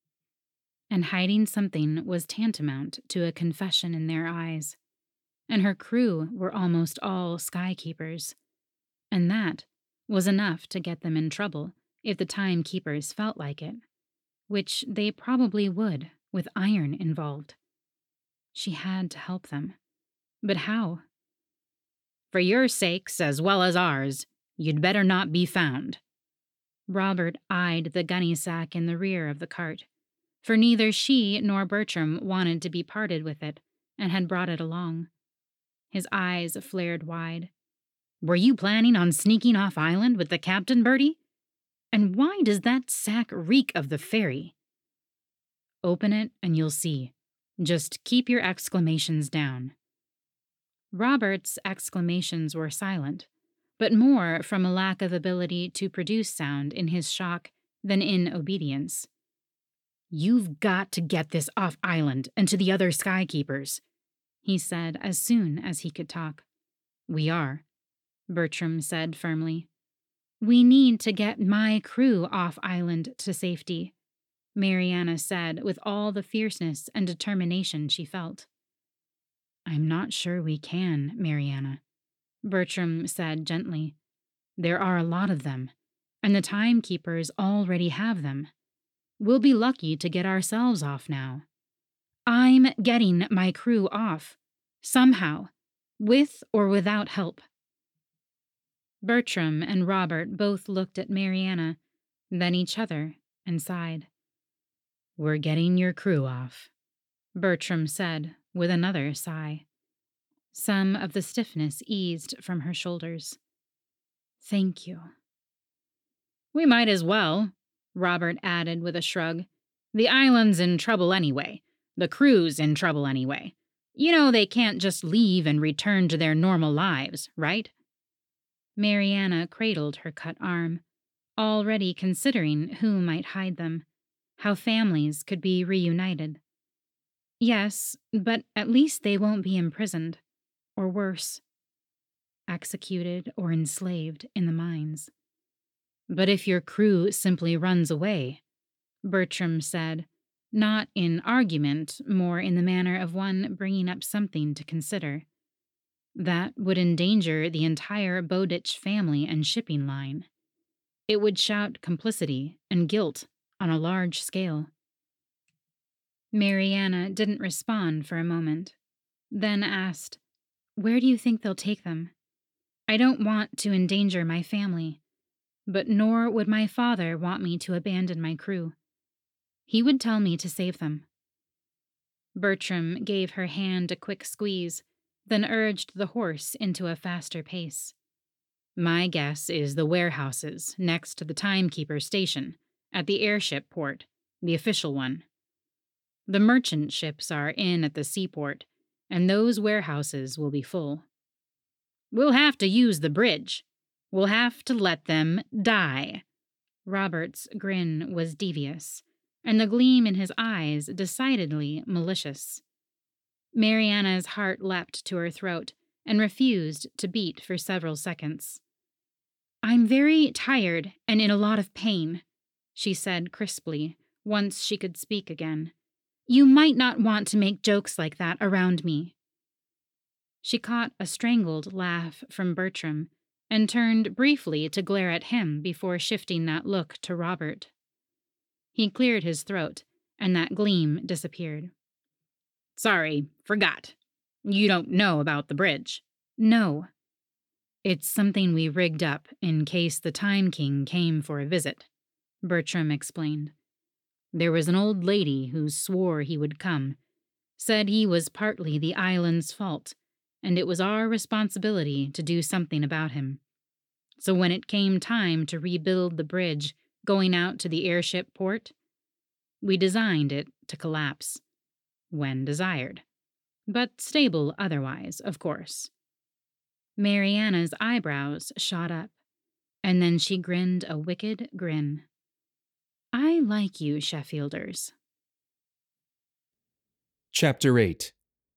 And hiding something was tantamount to a confession in their eyes. And her crew were almost all Skykeepers. And that was enough to get them in trouble if the timekeepers felt like it, which they probably would with iron involved. She had to help them. But how? "For your sakes as well as ours, you'd better not be found." Robert eyed the gunny sack in the rear of the cart, for neither she nor Bertram wanted to be parted with it, and had brought it along. His eyes flared wide. "Were you planning on sneaking off island with the captain, Bertie? And why does that sack reek of the ferry?" "Open it and you'll see. Just keep your exclamations down." Robert's exclamations were silent, but more from a lack of ability to produce sound in his shock than in obedience. "You've got to get this off island and to the other Skykeepers," he said as soon as he could talk. "We are," Bertram said firmly. "We need to get my crew off island to safety," Mariana said with all the fierceness and determination she felt. "I'm not sure we can, Mariana," Bertram said gently. "There are a lot of them, and the timekeepers already have them. We'll be lucky to get ourselves off now." I'm getting my crew off. Somehow. With or without help. Bertram and Robert both looked at Mariana, then each other, and sighed. We're getting your crew off, Bertram said, with another sigh. Some of the stiffness eased from her shoulders. Thank you. We might as well, Robert added with a shrug. The island's in trouble anyway. The crew's in trouble anyway. You know they can't just leave and return to their normal lives, right? Mariana cradled her cut arm, already considering who might hide them, how families could be reunited. Yes, but at least they won't be imprisoned, or worse, executed or enslaved in the mines. But if your crew simply runs away, Bertram said, not in argument, more in the manner of one bringing up something to consider. That would endanger the entire Bowditch family and shipping line. It would shout complicity and guilt on a large scale. Mariana didn't respond for a moment, then asked, Where do you think they'll take them? I don't want to endanger my family, but nor would my father want me to abandon my crew. He would tell me to save them. Bertram gave her hand a quick squeeze, then urged the horse into a faster pace. My guess is the warehouses next to the timekeeper station, at the airship port, the official one. The merchant ships are in at the seaport, and those warehouses will be full. We'll have to use the bridge. We'll have to let them die. Robert's grin was devious, and the gleam in his eyes decidedly malicious. Mariana's heart leapt to her throat and refused to beat for several seconds. I'm very tired and in a lot of pain, she said crisply, once she could speak again. You might not want to make jokes like that around me. She caught a strangled laugh from Bertram and turned briefly to glare at him before shifting that look to Robert. He cleared his throat, and that gleam disappeared. Sorry, forgot. You don't know about the bridge. No. It's something we rigged up in case the Time King came for a visit, Bertram explained. There was an old lady who swore he would come, said he was partly the island's fault, and it was our responsibility to do something about him. So when it came time to rebuild the bridge going out to the airship port, we designed it to collapse, when desired, but stable otherwise, of course. Mariana's eyebrows shot up, and then she grinned a wicked grin. I like you, Sheffielders. Chapter eight.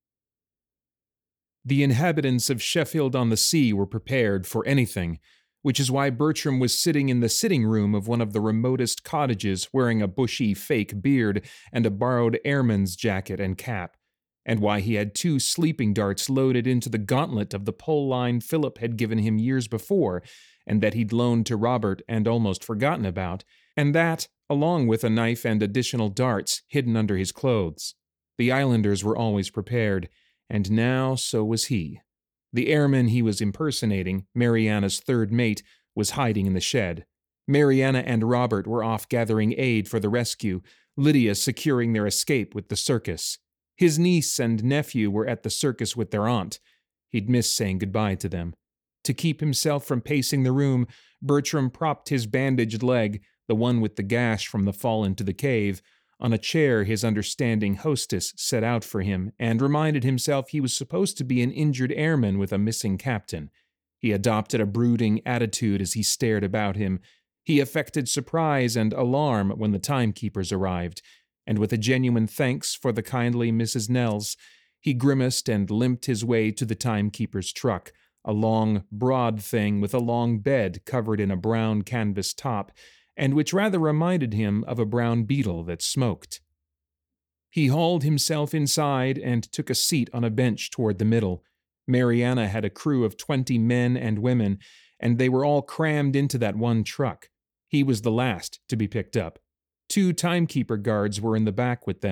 The inhabitants of Sheffield-on-the-Sea were prepared for anything, which is why Bertram was sitting in the sitting room of one of the remotest cottages wearing a bushy fake beard and a borrowed airman's jacket and cap, and why he had two sleeping darts loaded into the gauntlet of the pole line Philip had given him years before, and that he'd loaned to Robert and almost forgotten about, and that, along with a knife and additional darts hidden under his clothes. The islanders were always prepared, and now so was he. The airman he was impersonating, Mariana's third mate, was hiding in the shed. Mariana and Robert were off gathering aid for the rescue, Lydia securing their escape with the circus. His niece and nephew were at the circus with their aunt. He'd missed saying goodbye to them. To keep himself from pacing the room, Bertram propped his bandaged leg, the one with the gash from the fall into the cave, on a chair his understanding hostess set out for him, and reminded himself he was supposed to be an injured airman with a missing captain. He adopted a brooding attitude as he stared about him. He affected surprise and alarm when the timekeepers arrived, and with a genuine thanks for the kindly Missus Nels, he grimaced and limped his way to the timekeeper's truck, a long, broad thing with a long bed covered in a brown canvas top, and which rather reminded him of a brown beetle that smoked. He hauled himself inside and took a seat on a bench toward the middle. Mariana had a crew of twenty men and women, and they were all crammed into that one truck. He was the last to be picked up. Two timekeeper guards were in the back with them,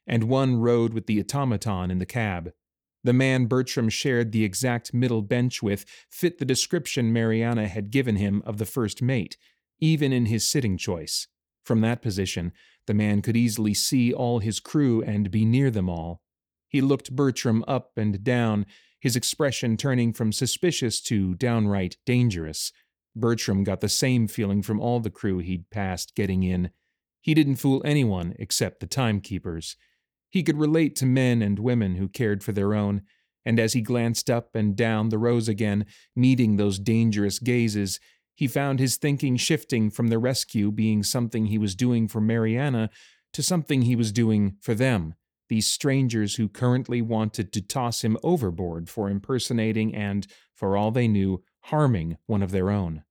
and one rode with the automaton in the cab. The man Bertram shared the exact middle bench with fit the description Mariana had given him of the first mate, even in his sitting choice. From that position, the man could easily see all his crew and be near them all. He looked Bertram up and down, his expression turning from suspicious to downright dangerous. Bertram got the same feeling from all the crew he'd passed getting in. He didn't fool anyone except the timekeepers. He could relate to men and women who cared for their own, and as he glanced up and down the rows again, meeting those dangerous gazes, he found his thinking shifting from the rescue being something he was doing for Mariana to something he was doing for them, these strangers who currently wanted to toss him overboard for impersonating and, for all they knew, harming one of their own.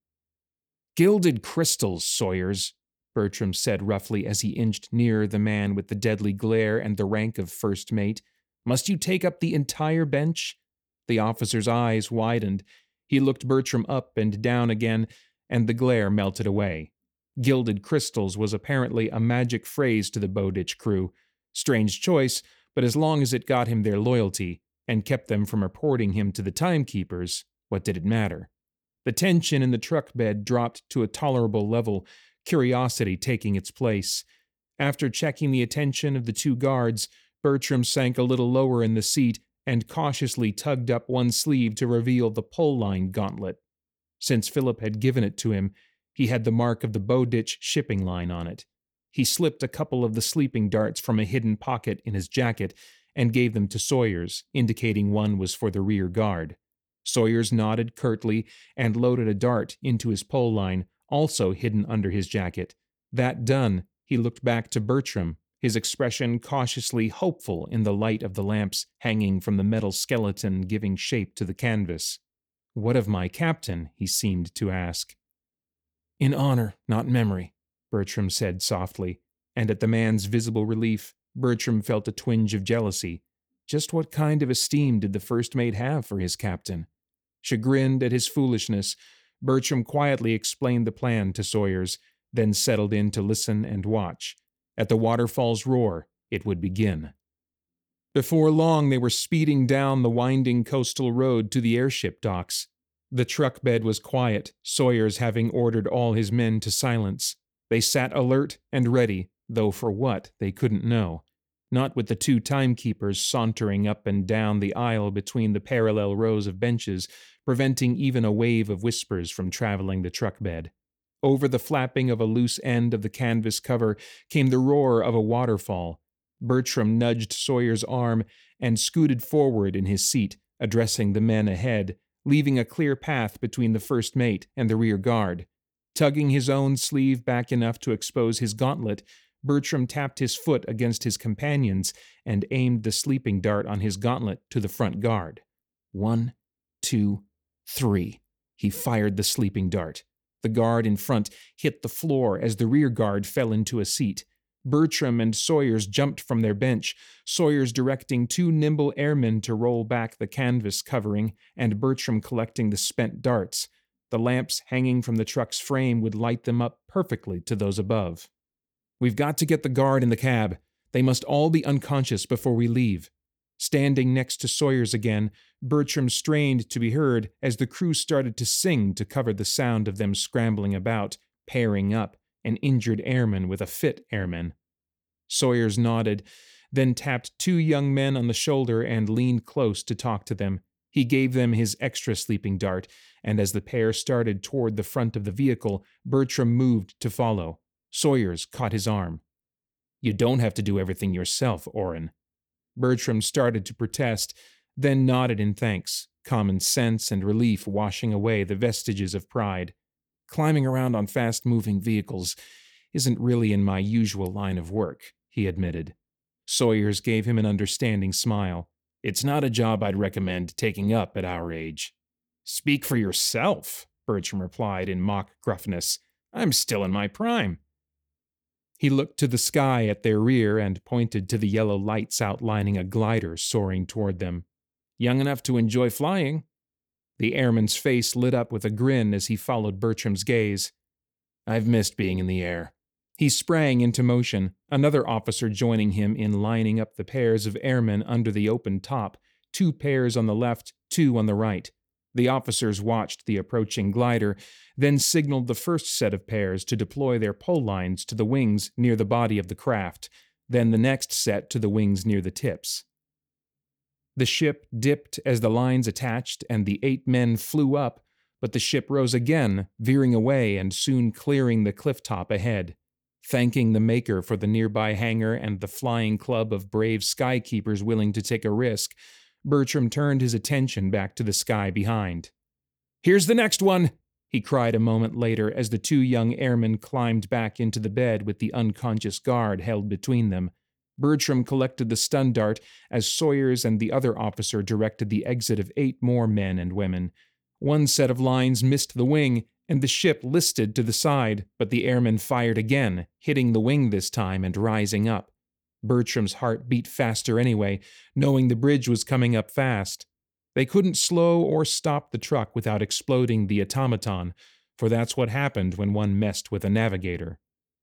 "Gilded crystals, Sawyers," Bertram said roughly as he inched nearer the man with the deadly glare and the rank of first mate. "Must you take up the entire bench?" The officer's eyes widened. He looked Bertram up and down again, and the glare melted away. Gilded crystals was apparently a magic phrase to the Bowditch crew. Strange choice, but as long as it got him their loyalty, and kept them from reporting him to the timekeepers, what did it matter? The tension in the truck bed dropped to a tolerable level, curiosity taking its place. After checking the attention of the two guards, Bertram sank a little lower in the seat and cautiously tugged up one sleeve to reveal the pole-line gauntlet. Since Philip had given it to him, he had the mark of the Bowditch shipping line on it. He slipped a couple of the sleeping darts from a hidden pocket in his jacket and gave them to Sawyers, indicating one was for the rear guard. Sawyers nodded curtly and loaded a dart into his pole-line, also hidden under his jacket. That done, he looked back to Bertram, his expression cautiously hopeful in the light of the lamps hanging from the metal skeleton giving shape to the canvas. "What of my captain?" he seemed to ask. "In honor, not memory," Bertram said softly, and at the man's visible relief, Bertram felt a twinge of jealousy. Just what kind of esteem did the first mate have for his captain? Chagrined at his foolishness, Bertram quietly explained the plan to Sawyers, then settled in to listen and watch. At the waterfall's roar, it would begin. Before long, they were speeding down the winding coastal road to the airship docks. The truck bed was quiet, Sawyers having ordered all his men to silence. They sat alert and ready, though for what, they couldn't know. Not with the two timekeepers sauntering up and down the aisle between the parallel rows of benches, preventing even a wave of whispers from traveling the truck bed. Over the flapping of a loose end of the canvas cover came the roar of a waterfall. Bertram nudged Sawyer's arm and scooted forward in his seat, addressing the men ahead, leaving a clear path between the first mate and the rear guard. Tugging his own sleeve back enough to expose his gauntlet, Bertram tapped his foot against his companion's and aimed the sleeping dart on his gauntlet to the front guard. One, two, three. He fired the sleeping dart. The guard in front hit the floor as the rear guard fell into a seat. Bertram and Sawyers jumped from their bench, Sawyers directing two nimble airmen to roll back the canvas covering, and Bertram collecting the spent darts. The lamps hanging from the truck's frame would light them up perfectly to those above. "We've got to get the guard in the cab. They must all be unconscious before we leave." Standing next to Sawyers again, Bertram strained to be heard as the crew started to sing to cover the sound of them scrambling about, pairing up, an injured airman with a fit airman. Sawyers nodded, then tapped two young men on the shoulder and leaned close to talk to them. He gave them his extra sleeping dart, and as the pair started toward the front of the vehicle, Bertram moved to follow. Sawyers caught his arm. "You don't have to do everything yourself, Orrin." Bertram started to protest, then nodded in thanks, common sense and relief washing away the vestiges of pride. "Climbing around on fast-moving vehicles isn't really in my usual line of work," he admitted. Sawyers gave him an understanding smile. "It's not a job I'd recommend taking up at our age." "Speak for yourself," Bertram replied in mock gruffness. "I'm still in my prime." He looked to the sky at their rear and pointed to the yellow lights outlining a glider soaring toward them. "Young enough to enjoy flying." The airman's face lit up with a grin as he followed Bertram's gaze. "I've missed being in the air. He sprang into motion, another officer joining him in lining up the pairs of airmen under the open top, two pairs on the left, two on the right. The officers watched the approaching glider, then signaled the first set of pairs to deploy their pole lines to the wings near the body of the craft, then the next set to the wings near the tips. The ship dipped as the lines attached and the eight men flew up, but the ship rose again, veering away and soon clearing the cliff top ahead. Thanking the Maker for the nearby hangar and the flying club of brave skykeepers willing to take a risk, Bertram turned his attention back to the sky behind. "Here's the next one!" he cried a moment later as the two young airmen climbed back into the bed with the unconscious guard held between them. Bertram collected the stun dart as Sawyers and the other officer directed the exit of eight more men and women. One set of lines missed the wing, and the ship listed to the side, but the airmen fired again, hitting the wing this time and rising up. Bertram's heart beat faster anyway, knowing the bridge was coming up fast. They couldn't slow or stop the truck without exploding the automaton, for that's what happened when one messed with a navigator.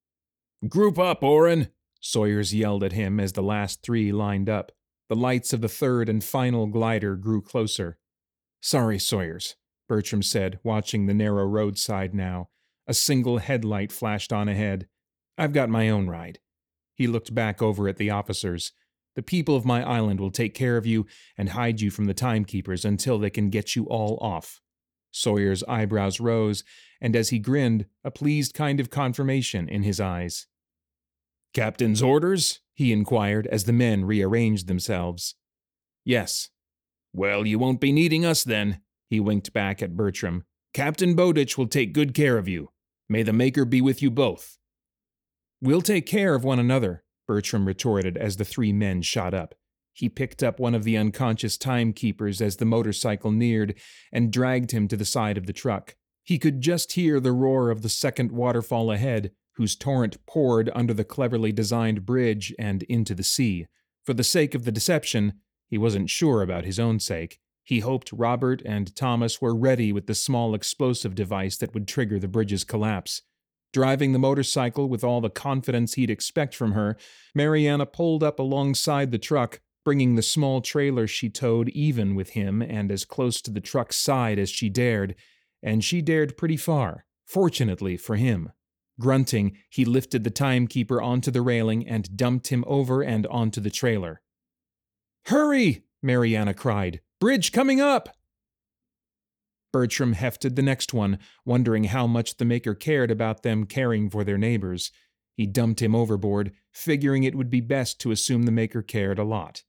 "Group up, Oren!" Sawyers yelled at him as the last three lined up. The lights of the third and final glider grew closer. "Sorry, Sawyers," Bertram said, watching the narrow roadside now. A single headlight flashed on ahead. "I've got my own ride." He looked back over at the officers. "The people of my island will take care of you and hide you from the timekeepers until they can get you all off." Sawyer's eyebrows rose, and as he grinned, a pleased kind of confirmation in his eyes. "Captain's orders?" he inquired as the men rearranged themselves. "Yes." "Well, you won't be needing us then," he winked back at Bertram. "Captain Bowditch will take good care of you. May the Maker be with you both." "We'll take care of one another," Bertram retorted as the three men shot up. He picked up one of the unconscious timekeepers as the motorcycle neared and dragged him to the side of the truck. He could just hear the roar of the second waterfall ahead, whose torrent poured under the cleverly designed bridge and into the sea. For the sake of the deception, he wasn't sure about his own sake, he hoped Robert and Thomas were ready with the small explosive device that would trigger the bridge's collapse. Driving the motorcycle with all the confidence he'd expect from her, Mariana pulled up alongside the truck, bringing the small trailer she towed even with him and as close to the truck's side as she dared, and she dared pretty far, fortunately for him. Grunting, he lifted the timekeeper onto the railing and dumped him over and onto the trailer. "Hurry!" Mariana cried. "Bridge coming up!" Bertram hefted the next one, wondering how much the Maker cared about them caring for their neighbors. He dumped him overboard, figuring it would be best to assume the Maker cared a lot.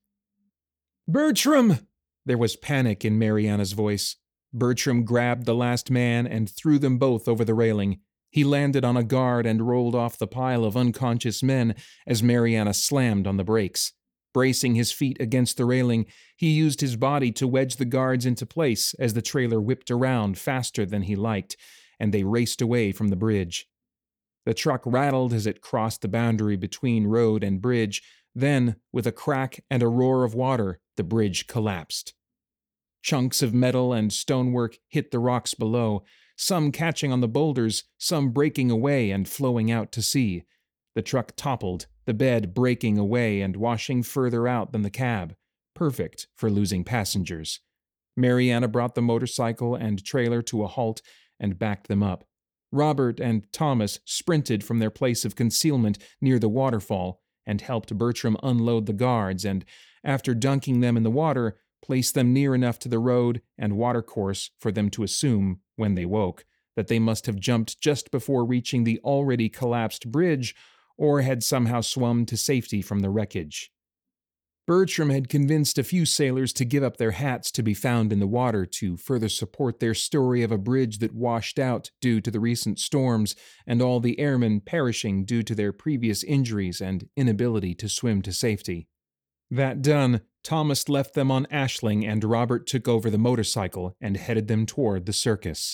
"Bertram!" There was panic in Mariana's voice. Bertram grabbed the last man and threw them both over the railing. He landed on a guard and rolled off the pile of unconscious men as Mariana slammed on the brakes. Bracing his feet against the railing, he used his body to wedge the guards into place as the trailer whipped around faster than he liked, and they raced away from the bridge. The truck rattled as it crossed the boundary between road and bridge. Then, with a crack and a roar of water, the bridge collapsed. Chunks of metal and stonework hit the rocks below, some catching on the boulders, some breaking away and flowing out to sea. The truck toppled, the bed breaking away and washing further out than the cab, perfect for losing passengers. Mariana brought the motorcycle and trailer to a halt and backed them up. Robert and Thomas sprinted from their place of concealment near the waterfall and helped Bertram unload the guards and, after dunking them in the water, placed them near enough to the road and watercourse for them to assume, when they woke, that they must have jumped just before reaching the already collapsed bridge or had somehow swum to safety from the wreckage. Bertram had convinced a few sailors to give up their hats to be found in the water to further support their story of a bridge that washed out due to the recent storms and all the airmen perishing due to their previous injuries and inability to swim to safety. That done, Thomas left them on Ashling and Robert took over the motorcycle and headed them toward the circus.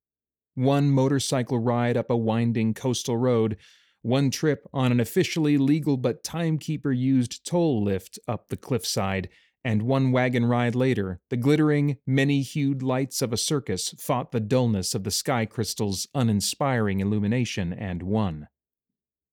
One motorcycle ride up a winding coastal road, one trip on an officially legal but timekeeper-used toll lift up the cliffside, and one wagon ride later, the glittering, many-hued lights of a circus fought the dullness of the sky crystal's uninspiring illumination and won.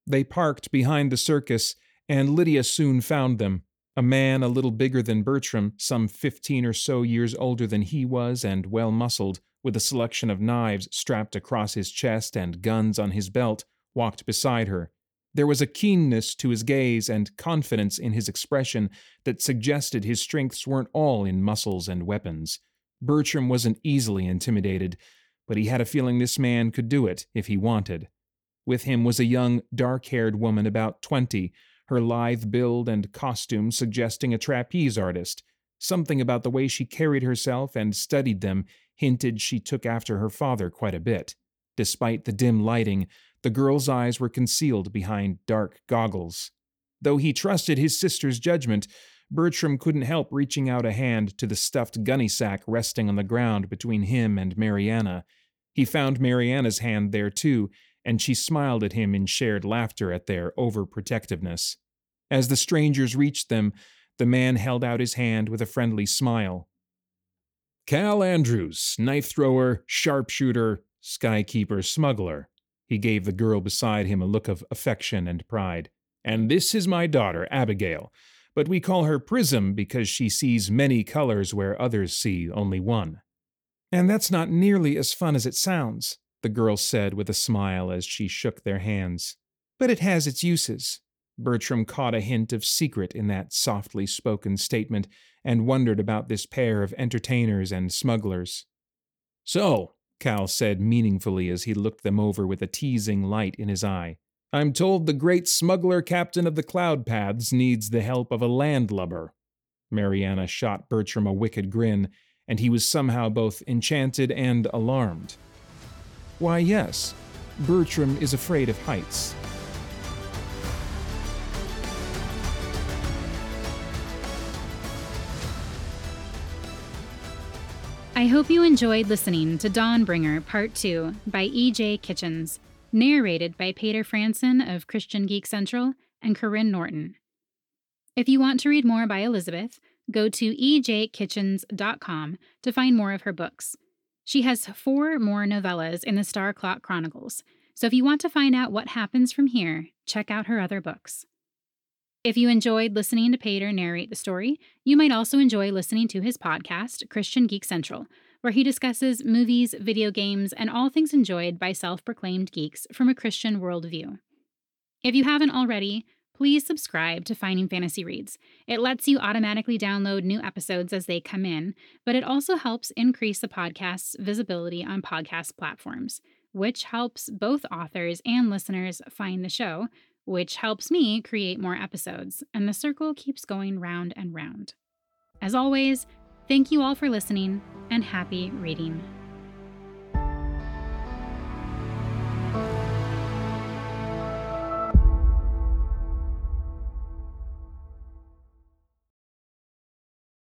They parked behind the circus, and Lydia soon found them. A man a little bigger than Bertram, some fifteen or so years older than he was and well-muscled, with a selection of knives strapped across his chest and guns on his belt, walked beside her. There was a keenness to his gaze and confidence in his expression that suggested his strengths weren't all in muscles and weapons. Bertram wasn't easily intimidated, but he had a feeling this man could do it if he wanted. With him was a young, dark-haired woman about twenty, her lithe build and costume suggesting a trapeze artist. Something about the way she carried herself and studied them hinted she took after her father quite a bit. Despite the dim lighting, the girl's eyes were concealed behind dark goggles. Though he trusted his sister's judgment, Bertram couldn't help reaching out a hand to the stuffed gunny sack resting on the ground between him and Mariana. He found Mariana's hand there too, and she smiled at him in shared laughter at their overprotectiveness. As the strangers reached them, the man held out his hand with a friendly smile. "Cal Andrews, knife thrower, sharpshooter, skykeeper, smuggler." He gave the girl beside him a look of affection and pride. "And this is my daughter, Abigail, but we call her Prism because she sees many colors where others see only one." "And that's not nearly as fun as it sounds," the girl said with a smile as she shook their hands. "But it has its uses." Bertram caught a hint of secret in that softly spoken statement and wondered about this pair of entertainers and smugglers. "So," Cal said meaningfully as he looked them over with a teasing light in his eye, "I'm told the great smuggler captain of the Cloud Paths needs the help of a landlubber." Mariana shot Bertram a wicked grin, and he was somehow both enchanted and alarmed. "Why, yes. Bertram is afraid of heights." I hope you enjoyed listening to Dawnbringer Part two by E J Kitchens, narrated by Peter Franson of Christian Geek Central and Corinne Norton. If you want to read more by Elizabeth, go to e j kitchens dot com to find more of her books. She has four more novellas in the Star Clock Chronicles, so if you want to find out what happens from here, check out her other books. If you enjoyed listening to Peter narrate the story, you might also enjoy listening to his podcast, Christian Geek Central, where he discusses movies, video games, and all things enjoyed by self-proclaimed geeks from a Christian worldview. If you haven't already, please subscribe to Finding Fantasy Reads. It lets you automatically download new episodes as they come in, but it also helps increase the podcast's visibility on podcast platforms, which helps both authors and listeners find the show, which helps me create more episodes, and the circle keeps going round and round. As always, thank you all for listening, and happy reading.